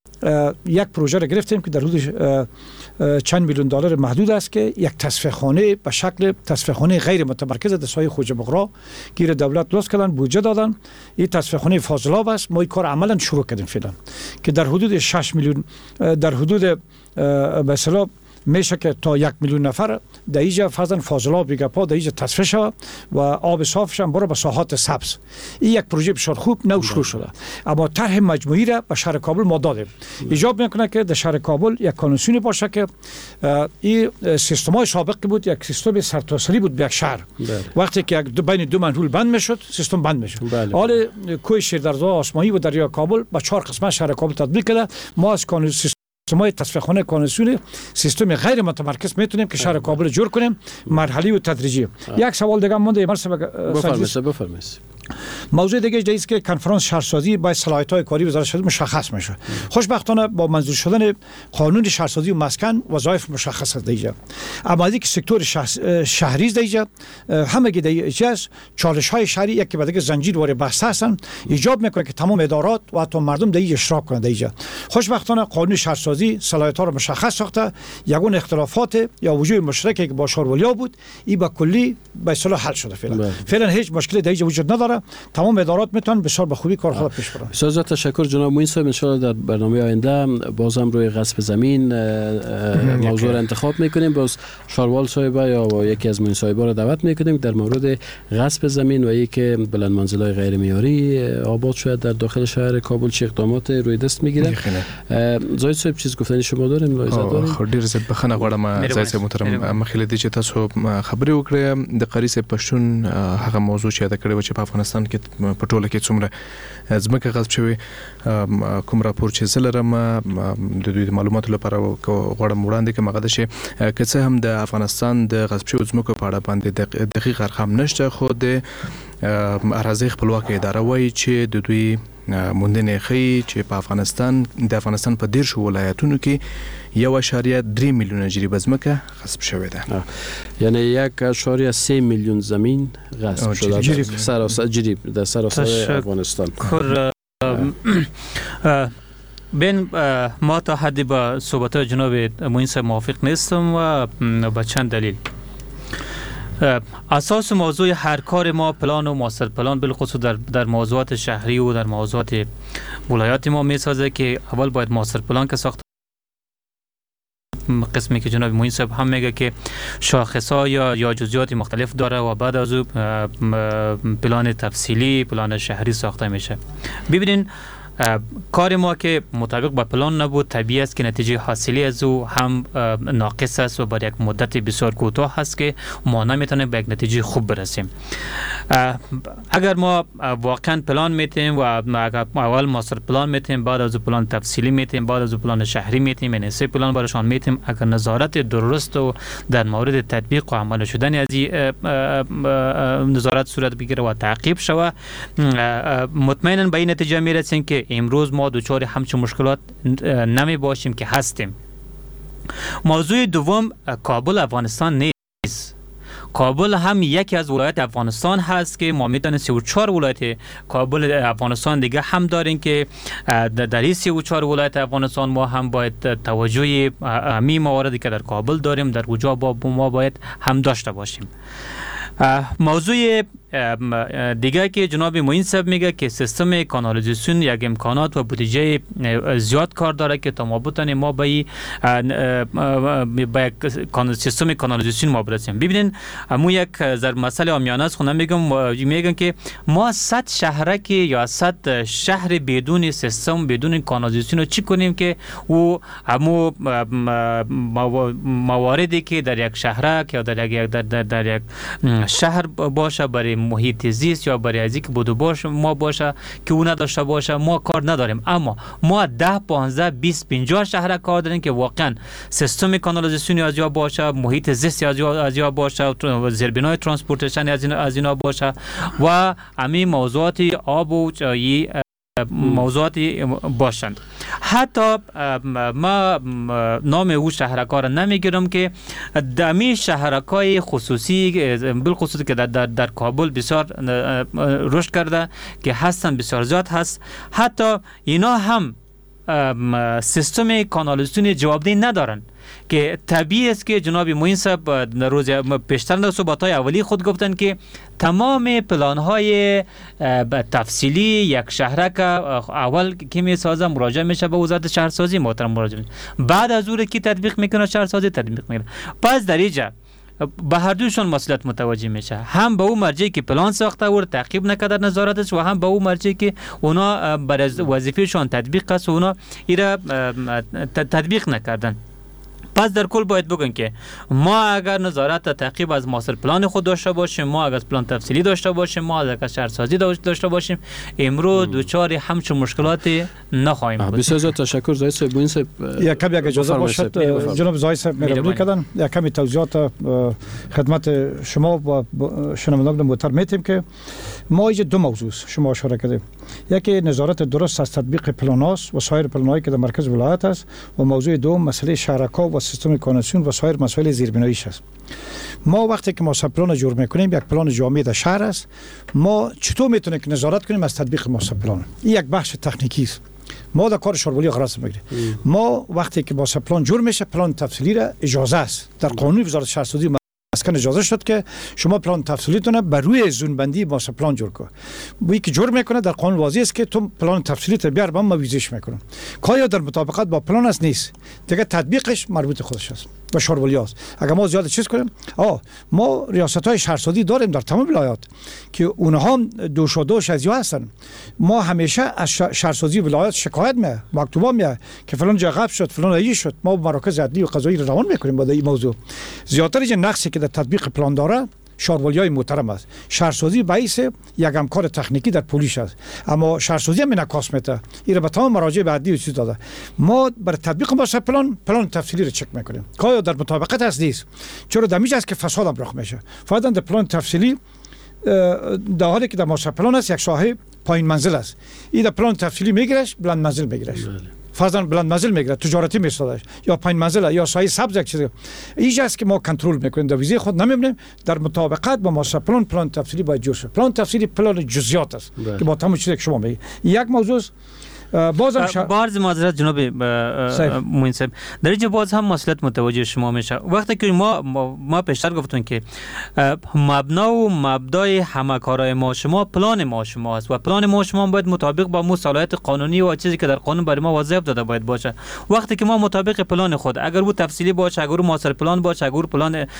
یک پروژه را گرفتیم که در حدود چند میلیون دلار محدود است که یک تصفیه‌خانه به شکل تصفیه‌خانه غیر متمرکز در سایه خوج بغرا گیر دولت درست کردن، بودجه دادن. این تصفیه‌خانه فاضلاب است. ما این کار عملا شروع کردیم فعلا که در حدود 6 میلیون در حدود به اصطلاح میشه که تا 1 میلیون نفر در اینجا فرضاً فاضلاب بیگپا در اینجا تصفیه شود و آب صافش هم برای به ساحات سبز. این یک پروژه بسیار خوب نو شروع شده. اما طرح مجموعی را به شهر کابل ما دادیم. ایجاب میکنه که در شهر کابل یک کانالسیونی باشه که این سیستم‌های سابق بود یک سیستم سرتاسری بود به یک شهر. وقتی که بین دو منحول بند میشد سیستم بند میشد. حال کوه شیردرزا آسمایی و دریا کابل به 4 قسمت شهر کابل تطبیق کرده. ما از کانالسیون سیستم تصفیه‌خانه کانالسیون سیستم غیر متمرکز میتونیم که شهر کابل جور کنیم مرحله و تدریجی. یک سوال دیگه مونده بفرمایید. موضوع دیگه است که کنفرانس شهرسازی با صلاحیت‌های کاری وزارت شهرسازی مشخص میشه. خوشبختانه با منظور شدن قانون شهرسازی و مسکن وظایف مشخص است دیگه. اما اینکه سکتور شهری دیگه همه دیگه چالش‌های شهری یکی بعد دیگه زنجیروار بسته هستن ایجاب میکنه که تمام ادارات و حتی مردم دیگه اشتراک کنند دیگه. خوشبختانه قانون شهرسازی صلاحیت‌ها رو مشخص ساخته. یگان اختلافات یا وجود مشترکی که با شارولیا بود این با کلی به اصطلاح حل شده فعلا هیچ مشکلی دیگه وجود نداره. تمام ادارات میتونن بسیار به خوبی کار خود پیش برن. بسیار تشکر جناب معین صاحب. ان شاء الله در برنامه آینده بازم روی غصب زمین موضوع را انتخاب میکنیم. باز شاروال صاحب یا یکی از معین صاحبا را دعوت میکنیم در مورد غصب زمین و اینکه بلند منزل‌های غیر معیاری آباد شده در داخل شهر کابل چه اقدامات روی دست میگیرن. زاید صاحب چیز گفتنی شما داریم ملاحظه داریم؟ خو ډیر زیات بخنه غواړم زاید صاحب محترم مخکې دې چې تاسو خبرې وکړې د قاری صاحب پښتون هغه موضوع چې یاد کړی و چې په افغانستان کې په ټوله کې څومره ځمکه غصب شوی کوم راپور چې زلرم د دوی معلوماتو لپاره غواړم وړاندې کوم هغه شي که څه هم د افغانستان د غصب شوی ځمکو په اړه باندې دقیق رقم نشته خو د اراضي خپلواکي اداره وایي چې د دوی موندنې خي چې په افغانستان په 10 ولایتونو کې 1.3 میلیون جریب ځمکه غصب شوې ده. یعنی 1.3 میلیون زمین غصب شده در سراسر افغانستان. بین ما تا حدی با صحبت جناب معین صاحب موافق نیستم و با چند دلیل. اساس موضوع هر کار ما پلان و ماستر پلان بالخصوص در موضوعات شهری و در موضوعات ولایات ما میسازه که اول باید ماستر پلان که ساخته قسمی که جناب معین صاحب هم میگه که شاخص‌ها یا جزئیات مختلف داره و بعد از اون پلان تفصیلی پلان شهری ساخته میشه. ببینین کار ما که مطابق با پلان نبود، طبیعی است که نتیجه حاصلی از او هم ناقص است و برای یک مدت بسیار کوتاه هست که ما نمیتونیم به یک نتیجه خوب برسیم. اگر ما واقعا پلان میتیم و اول ماستر پلان میتیم، بعد از پلان تفصیلی میتیم، بعد از پلان شهری میتیم، یعنی سه پلان براشان میتیم، اگر نظارت درست و در مورد تطبیق و عمل شدن از نظارت صورت بگیره و تعقیب شود، مطمئنا به این نتیجه میرسیم که امروز ما دچار همچون مشکلات نمی باشیم که هستیم. موضوع دوم، کابل افغانستان نیست. کابل هم یکی از ولایت افغانستان هست که ما میتونیم 34 ولایت کابل افغانستان دیگه هم داریم که در این 34 ولایت افغانستان ما هم باید توجه همین مواردی که در کابل داریم در اونجا ما باید هم داشته باشیم. موضوع دیگه که جناب معین صاحب میگه که سیستم کانالیزاسیون یک امکانات و بودجه زیاد کار داره که تا ما بتونیم ما به سیستم کانالیزاسیون ما برسیم. ببینین مو یک مسئله عامیانه است، خودم میگم که ما 100 شهرک یا 100 شهر بدون سیستم بدون کانالیزاسیون چی کنیم که او همو مواردی که در یک شهرک یا در یک شهر باشه برای محیط زیست یا برای ازی که بودو باشه ما باشه که او نداشته باشه ما کار نداریم. اما ما 10 15 20 50 شهر کار داریم که واقعا سیستم کانالیزاسیون از یا باشه، محیط زیست از یا باشه، زیربنای ترانسپورتیشن از اینا باشه و همین موضوعات آب و موضوعاتی باشند. حتی ما نام او شهرکار نمیگیرم که دمی شهرکای خصوصی بالخصوص که در کابل بسیار رشد کرده که هستن بسیار زیاد هست، حتی اینا هم سیستم کانالیزاسیون جوابدهی ندارن که طبیعی است که جناب معین صاحب روز پیشتر در صحبت‌های اولی خود گفتن که تمام پلان‌های تفصیلی یک شهرک اول که می‌سازه مراجعه میشه به وزارت شهرسازی، محترم مراجعه بعد از اون که تطبیق میکنه شهرسازی تطبیق میکنه. پس در اینجا به هر دوشون مسئولیت متوجه میشه، هم به اون مرجعی که پلان ساخته و تعقیب نکرده نظارتش و هم به اون مرجعی که اونا بر وظیفهشون تطبیق است و اونا ایرا تطبیق نکردن. پس در کل باید بگن که ما اگر نظارت تعقیب از ماستر پلان خود داشته باشیم، ما اگر پلان تفصیلی داشته باشیم، ما اگر شهرسازی داشته باشیم، امروز دوچار همچون مشکلاتی نخواهیم بود. بسیار زیاد تشکر زاهد صاحب. معین صاحب یک کمی اگه اجازه باشد جناب زاهد صاحب مهربانی کردن یک کمی توضیحات خدمت شما و شنوندگان محترم میتیم که ما اینجا دو موضوع شما اشاره کردید. یکی نظارت درست از تطبیق پلان‌هاست و سایر پلان‌هایی که در مرکز ولایت است و موضوع دوم مسئله شهرک‌ها و سیستم کانالیزاسیون و سایر مسائل زیربناییش است. ما وقتی که ما پلان جور میکنیم یک پلان جامع در شهر است، ما چطور میتونیم که نظارت کنیم از تطبیق ماستر پلان؟ این یک بخش تکنیکی است. ما در کار شاربولی غرض میگیریم. ما وقتی که ماستر پلان جور میشه پلان تفصیلی را اجازه است در قانون وزارت شهرسازی مسکن اجازه شد که شما پلان تفصیلیتون بر روی زونبندی ماستر پلان جور کنید. وی که جور میکنه در قانون واضح است که تو پلان تفصیلیت بیار با ما ویزش میکنم. کایا در مطابقت با پلان است نیست. دیگه تطبیقش مربوط خودش است. و شاربولی است. اگر ما زیاد چیز کنیم، ما ریاست‌های شهرسازی داریم در تمام ولایات که اونها دوش از هستن. ما همیشه از شهرسازی ولایات شکایت میاد، مکتوبا میاد که فلان جا غلط شد، فلان ای شد. ما مراکز عدلی و قضایی روان میکنیم با این موضوع. زیاتر نقصی که در تطبیق پلان داره شاربولیای محترم است. شهرسازی باعث یک همکار تکنیکی در پلیس است، اما شهرسازی هم نکاس میته. این به تمام مراجع بعدی و چیز داده. ما بر تطبیق ماستر پلان تفصیلی رو چک میکنیم که آیا در مطابقت است نیست. چرا دمیج است که فساد هم رخ میشه. فقط در پلان تفصیلی در حالی که در ماستر پلان است یک ساحه پایین منزل است، این در پلان تفصیلی میگیرش بلند منزل میگیرش. فرضاً بلند منزل میگیره، تجارتی میسازه یا پایین منزل یا سایه سبز یک چیزی. اینجا است که ما کنترل میکنیم، در ویزه خود نمیبینیم. در مطابقت با ماستر پلان تفصیلی باید جور شد. پلان تفصیلی پلان جزئیات است که با تمام چیزی که شما میگید. یک موضوع بارز معذرت جناب معین صاحب، در اینجا باز هم مسئولیت متوجه شما میشه. وقتی که ما پیشتر گفتیم که مبنا و مبدای همه کارهای ما شما پلان ما شما است و پلان ما شما باید مطابق با صلاحیت قانونی و چیزی که در قانون برای ما واضح داده باید باشه. وقتی که ما مطابق پلان خود، اگر او تفصیلی باشه، اگر او ماستر پلان باشه، اگر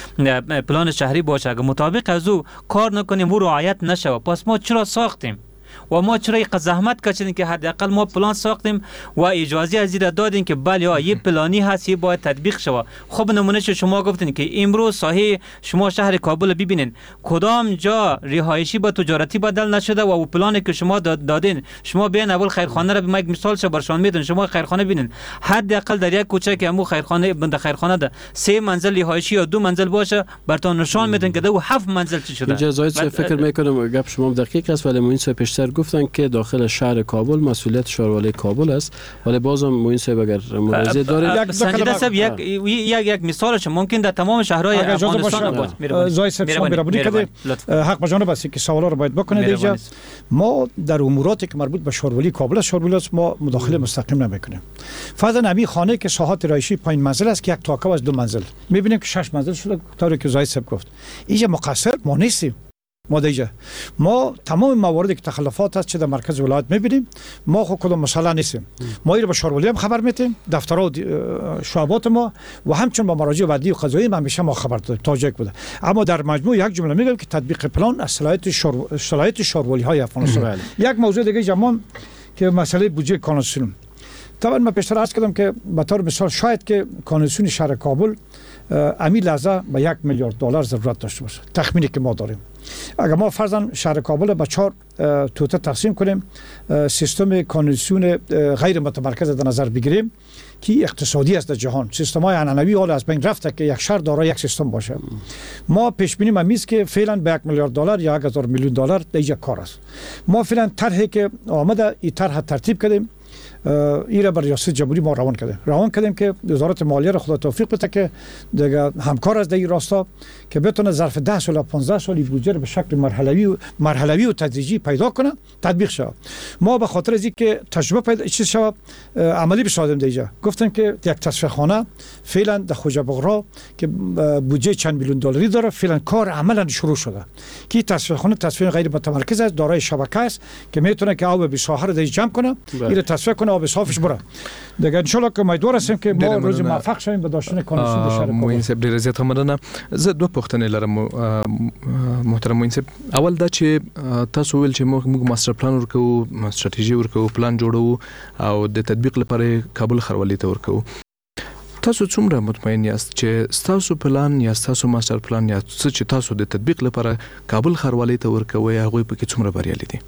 پلان شهری باشه، اگر مطابق از او کار نکنیم و رعایت نشه، پس ما چرا ساختیم؟ و ما چرا اینقدر زحمت کشیدیم که حداقل ما پلان ساختیم و اجازه از زیر دادیم که بله یه پلانی هست باید تطبیق شود. خب نمونه شما گفتین که امروز ساحه شما شهر کابل ببینین کدام جا رهایشی با تجارتی بدل نشده و پلانی که شما دادین، شما بیاین اول خیرخانه را به یک مثال شو برشان میدن، شما خیرخانه ببینین حداقل در یک کوچه که همو خیرخانه بنده خیرخانه ده 3 منزل رهایشی یا 2 منزل باشه براتون نشان میدن که دو 7 منزل چی شده. اجازه فکر میکنم گپ شما دقیق است، ولی موین صاحب پیشتر گفتن که داخل شهر کابل مسئولیت شهرولی کابل است، ولی بازم موین صاحب اگر ملاحظه داره سنجیده صاحب یک مثالش ممکن در تمام شهرهای افغانستان باشه. زای صاحب شما برابری کرده حق به جانب است که سوالا رو باید بکنه دیجا. ما در اموراتی که مربوط به شهرولی کابل است ما مداخله مستقیم نمیکنیم. فرضاً امی خانه که ساحات رهایشی 5 منزل است که یک تاکو از 2 منزل میبینیم که 6 منزل شده طوری که زای صاحب گفت. اینجا مقصر ما نیستیم. ما تمام مواردی که تخلفات هست چه در مرکز ولایت میبینیم، ما خود کدام مسئله نیستیم. ما این رو به شهرولی هم خبر میدیم، دفترها و شعبات ما و همچنین با مراجع ودی و قضایی همیشه ما خبر دادیم تا جایی بوده. اما در مجموع یک جمله میگم که تطبیق پلان از صلاحیت شهرولی های افغانستان. یک موضوع دیگه جمعان که مسئله بودجه کانونسیون. طبعا من پیشتر عرض کردم که به طور مثال شاید که کانونسیون شهر کابل امی لحظه به 1 میلیارد دلار ضرورت داشته باشه، تخمینی که ما داریم. اگر ما فرضاً شهر کابل به 4 توته تقسیم کنیم، سیستم کانونسیون غیر متمرکز در نظر بگیریم که اقتصادی است در جهان، سیستم‌های عنعنوی حال از بین رفته که یک شهر دارای یک سیستم باشه. ما پیش بینی می‌کنیم که فعلا به 1 میلیارد دلار یا 1000 میلیون دلار دیگه کار است. ما فعلا طرحی که آمده این طرح ترتیب کردیم، ایره بر ریاست جمهوری ما روان کردیم که وزارت مالیه را خدا توفیق بده که دیگه همکار از این راستا که بتونه ظرف 10 سال 15 سال بودجه به شکل مرحلوی و تدریجی پیدا کنه، تطبیق شه. ما به خاطر از اینکه تجربه پیدا چیز شود عملی بسازیم دیگه گفتن که یک تصفیه خانه فعلا در خوجه بغرا که بودجه چند میلیون دلاری داره، فعلا کار عملا شروع شده که تصفیه خانه تصفیه غیر متمرکز است، دارای شبکه است که میتونه که آب به ساحل دیگه جمع کنه، این تصفیه کنه آب صافش بره دیگه. ان شاء الله که امیدوار هستیم که ما روز موفق شویم به داشتن کانونسیون شهر کابل. موین صاحب ډیر زیات مننه. زه دوه پوښتنې لرم محترم موین صاحب. اول دا چې تاسو ویل چې موږ ماستر پلان ورکو، استراتیژي ورکو، پلان جوړو او د تطبیق لپاره کابل خروالي ته ورکو. تاسو څومره مطمئن یاست چې تاسو پلان یا تاسو ماستر پلان یا څه چې تاسو د تطبیق لپاره کابل خروالي ته ورکوي هغه په کې څومره بریالي دي؟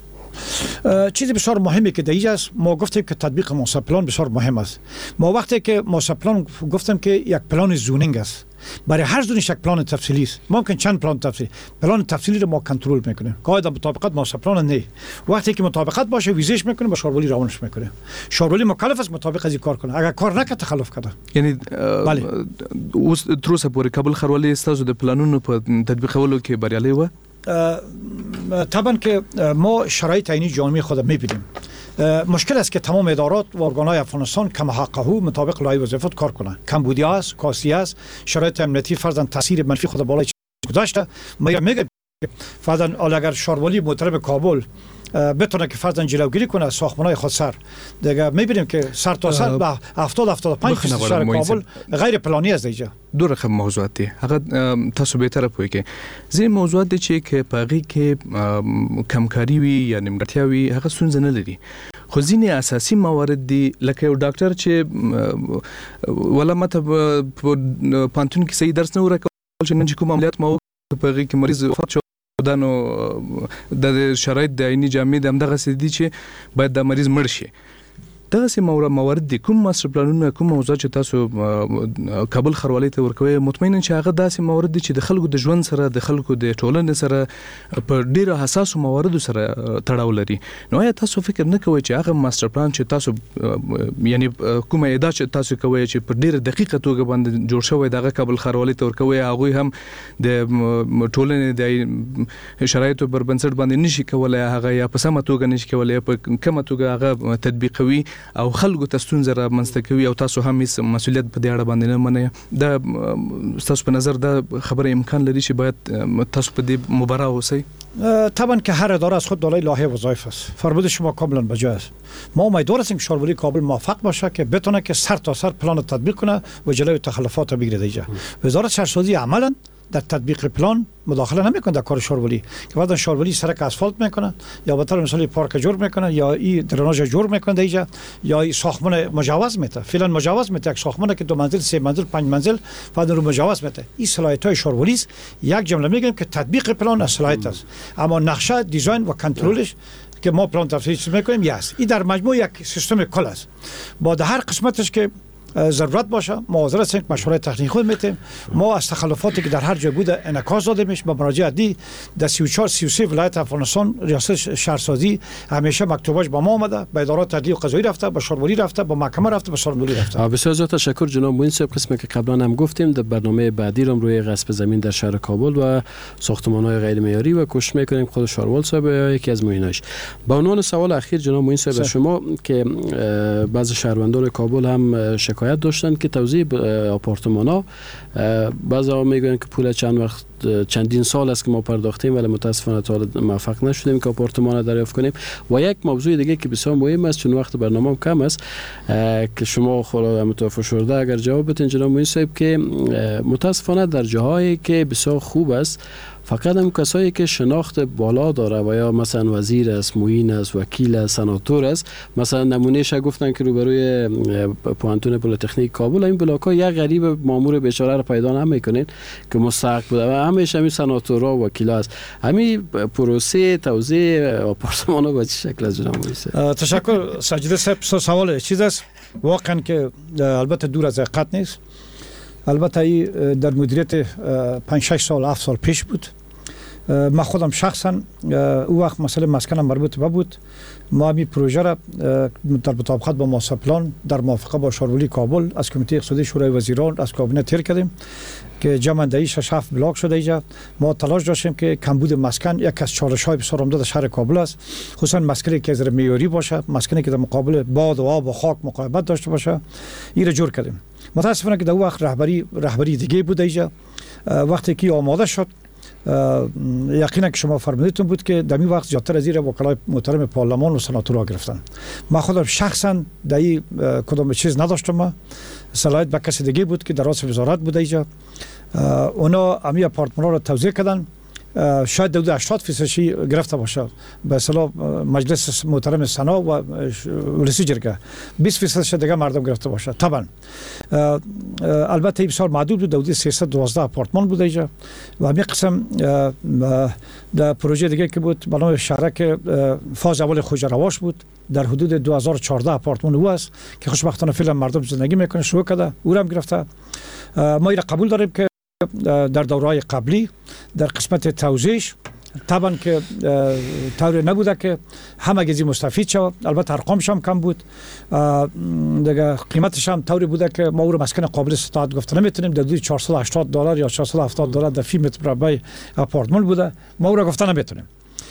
چیزی بسیار مهمی که دیگه است، ما گفتیم که تطبیق ماستر پلان بسیار مهم است. ما وقتی که ماستر پلان گفتم که یک پلان زونینگ است، برای هر زونش یک پلان تفصیلی است. ممکن چند پلان تفصیلی رو ما کنترل میکنیم. قاعده مطابقت ماستر پلان نه. وقتی که مطابقت باشه ویزش میکنیم، با شهرولی روانش میکنیم. شهرولی مکلف است مطابق از این کار کنه. اگر کار نکنه تخلف کرده. یعنی بله اوس تر اوسه پورې کابل خروالي ستاسو د پلانونو په تطبیقولو کې بریالي و؟ طبعا که ما شرایط عینی جامعه خود میبینیم. مشکل است که تمام ادارات و ارگان‌های افغانستان کم حقه مطابق لایحه وظیفت کار کنند. کمبودی است، کاستی است، شرایط امنیتی فرضاً تاثیر منفی خود بالای گذاشته. میگم فرضاً اگر شهرولی محترم کابل بتونه که فرضاً جلوگیری کنه از ساختمان‌های خودسر، دیگه می‌بینیم که سر تا سر به 70-75% شهر کابل غیر پلانی است دیگه. دو رقم موضوعات دي هغه تاسو به طرف وي کې ځینې موضوعات دي چې کې پاغي کې کمکاري وي یا نیمګړتیا وي هغه ستونزه نه لري، خو ځینې اساسي موارد دي لکه یو ډاکټر چې ولا مته پانتون کې صحیح درس نه ورکول چې نن چې کوم عملیات ما پاغي کې مریض وفات شو دانو د شرایط د عیني جامع د همدغه سدي چې باید د مریض مړ شي. دغه سي موارد دي کوم ماستر پلانونه کوم موضوع چې تاسو کابل خروالي ته ورکوي مطمئنا چې هغه داسې موارد دي چې د خلکو د ژوند سره د خلکو د ټولنې سره په ډیره حساسو مواردو سره تړاو لري. نو یا تاسو فکر نه کوئ چې هغه ماستر پلان چې تاسو یعنی کومه ادعا چې تاسو کوي چې په ډیره دقیقه توګه باندې جوړ شوی دغه کابل خروالي ته ورکوي هغه هم د ټولنې د شرایطو پر بنسټ باندې نشي کولای هغه یا په سمه توګه نشي کولای په کومه توګه هغه تطبیقوي او خلکو ته ستونزه را منځته کوي او تاسو هم مسؤلیت په دې اړه باندې نه منئ. دا تاسو په نظر دا خبره امکان لري چې باید تاسو په دې مبارزه اوسئ؟ طبعا که هر اداره از خود دارای لایحه وظایف است. فرمود شما کاملا بجا است. ما امیدوار هستیم که شهرولی کابل موفق باشه که بتونه که سر تا سر پلان تطبیق کنه و جلوی تخلفات بگیره دیگه. وزارت شهرسازی عملا در تطبیق پلان مداخله نمیکنه در کار شارولی که بعد شارولی سرک اسفالت میکنه یا به طور مثال پارک جور میکنه یا این درناژ جور میکنه اینجا یا این ساختمان مجوز میته فعلا مجوز میته یک ساختمان که 2 منزل 3 منزل 5 منزل بعد رو مجوز میته این صلاحیت های شارولی است. یک جمله میگم که تطبیق پلان صلاحیت است اما نقشه دیزاین و کنترلش که ما پلان تفصیلی میکنیم یاست. این در مجموع یک سیستم کل است با هر قسمتش که ضرورت باشه معاذر هستیم مشورت تکنیکی خود میتیم ما از تخلفاتی که در هر جای بوده انعکاس داده میشه با مراجعه دی در 34 33 ولایت افغانستان ریاست شهرسازی همیشه مکتوباش با ما اومده به ادارات عدلی و قضایی رفته به شارولی رفته با محکمه رفته به سالمندی رفته. بسیار زیاد تشکر جناب معین صاحب. قسمی که قبلا هم گفتیم در برنامه بعدی رو روی غصب زمین در شهر کابل و ساختمان‌های غیر معیاری و کوشش میکنیم خود شاروال صاحب یا یکی از معیناش. با عنوان سوال اخیر جناب معین صاحب شما که بعضی شهروندان کابل هم شکایت داشتن که توزیع آپارتمان‌ها بعضا میگن که پول چندین سال است که ما پرداختیم ولی متاسفانه تا موفق نشدیم که آپارتمان دریافت کنیم. و یک موضوع دیگه که بسیار مهم است چون وقت برنامه کم است که شما خود متوفر شده اگر جواب بدین جناب معین صاحب که متاسفانه در جاهایی که بسیار خوب است فقط هم کسایی که شناخت بالا داره و یا مثلا وزیر است، معین است، وکیل است، سناتور است، مثلا نمونهش گفتن که روبروی پوانتون پلی‌تکنیک کابل این بلاک‌ها یک غریب مامور بیچاره رو پیدا نمی‌کنین که مستحق بوده و همیشه همین سناتورها و وکیلا است. همین پروسه توزیع آپارتمان‌ها به چه شکل از جناب معین؟ تشکر سجده صاحب. سوال چیز است واقعا که البته دور از حقیقت نیست. البته ای در مدیریت 5-6 سال 7 سال پیش بود. ما خودم شخصا او وقت مسئله مسکن مربوط به بود. ما این پروژه را در مطابقت با ماستر پلان در موافقه با شارولی کابل از کمیته اقتصادی شورای وزیران از کابینه تیر کردیم که جمع اندهی 6-7 بلاک شده اینجا. ما تلاش داشتیم که کمبود مسکن یک از چالش‌های بسیار عمده در شهر کابل است، خصوصا مسکنی که از معیاری باشه، مسکنی که در مقابل باد و آب و خاک مقاومت داشته باشه. این را جور کردیم. متاسفانه که در وقت رهبری دیگه بود اینجا. وقتی که آماده شد یقینا که شما فرمودیتون بود که در این وقت زیادتر از زیر وکلای محترم پارلمان و سناتورها گرفتن. من خودم شخصا در این کدام چیز نداشتم. صلاحیت به کسی دیگه بود که در راس وزارت بود اینجا. اونا امی آپارتمان را توزیع کردن. شاید 80% گرفته باشه به اصطلاح مجلس محترم سنا و رئیس جرگه، 20% دیگه مردم گرفته باشه. طبعا البته بسیار محدود بود. 312 آپارتمان بود اینجا و همین قسم در پروژه دیگه که بود به نام شهرک فاز اول خوجرواش بود در حدود 2014 آپارتمان او است که خوشبختانه فعلا مردم زندگی میکنه شروع کرده او را هم گرفته. ما این قبول داریم که در دورهای قبلی در قسمت توزیعش طبعا که طوری نبوده که همه گیزی مستفید شود. البته ارقامش هم کم بود دیگه. قیمتش هم طوری بوده که ما او رو مسکن قابل استطاعت گفته نمیتونیم. در حدود $480 یا $470 در فی متر مربع آپارتمان بوده. ما او رو گفته نمیتونیم.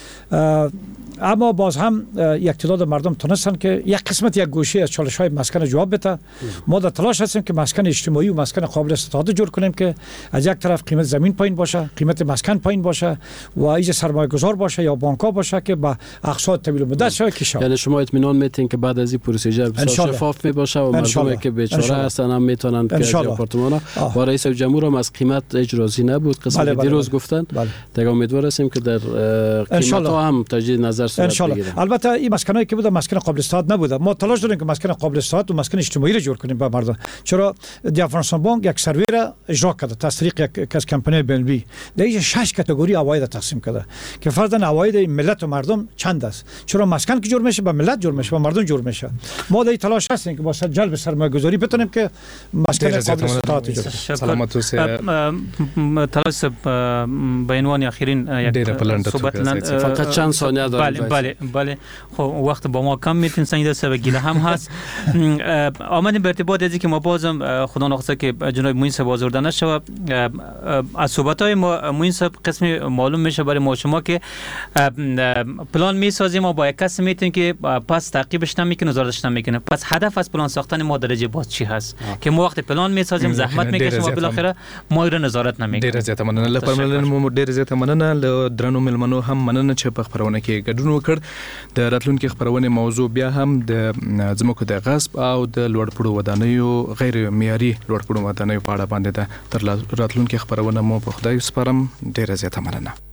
اما باز هم یک تعداد مردم تونستن که یک قسمت یک گوشه از چالش‌های مسکن جواب بده. ما در تلاش هستیم که مسکن اجتماعی و مسکن قابل استفاده جور کنیم که از یک طرف قیمت زمین پایین باشه، قیمت مسکن پایین باشه و ایجاد سرمایه‌گذار باشه یا بانک‌ها باشه که با اقساط طویل مدت شه کشه. یعنی شما اطمینان میتین که بعد از این پروسیجر بسیار شفاف می باشه و مردمی که بیچاره هستن هم میتونن که از آپارتمان‌ها با رئیس جمهور هم از قیمت اجرازی نبود قسمت دیروز گفتن. دیگه امیدوار هستیم که در قیمت‌ها هم تجدید نظر صورت بگیره. البته این مسکنایی که بوده مسکن قابل استفاده نبوده. ما تلاش داریم که مسکن قابل استفاده و مسکن اجتماعی را جور کنیم با مردم. چرا دی افغانستان بانک یک سروی را اجرا کرده تصدیق یک از کمپانی بنبی در این 6 کاتگوری عواید تقسیم کرده که فرضاً عواید ملت و مردم چند است. چرا مسکن که جور میشه با ملت جور میشه با مردم جور میشه. ما در تلاش هستیم که با جلب سرمایه‌گذاری بتونیم که مسکن قابل استفاده جور کنیم. سلامت اوسه. تلاش به عنوان اخرین یک صحبت فقط چند ثانیه داریم. بله خب وقت با ما کم میتین سنجیده سبب گیله هم هست. آمدیم به ارتباط ازی که ما بازم خدا نخواسته که جناب معین صاحب آزرده نشود. از صحبت‌های معین صاحب قسمی معلوم میشه برای ما شما که پلان میسازیم و با یک کسی میتونیم که پس تعقیبش نمیکنه نظارتش نمیکنه. پس هدف از پلان ساختن ما درجه باز چی هست که ما وقت پلان میسازیم زحمت میکشیم و بالاخره ما رو نظارت نمیکنیم. ډیر زیاته مننه لپاره ډیر زیاته مننه له درنو ملمنو هم مننه چې په خبرونه کې ګډون خبرونه وکړ. د راتلونکو خبرونه موضوع بیا هم د ځمکو د غصب او د لوړپوړو ودانیو غیر معیاري لوړپوړو ودانیو په اړه باندې ده. تر راتلونکو خبرونه مو په خدای سپارم. ډیره زیاته مننه.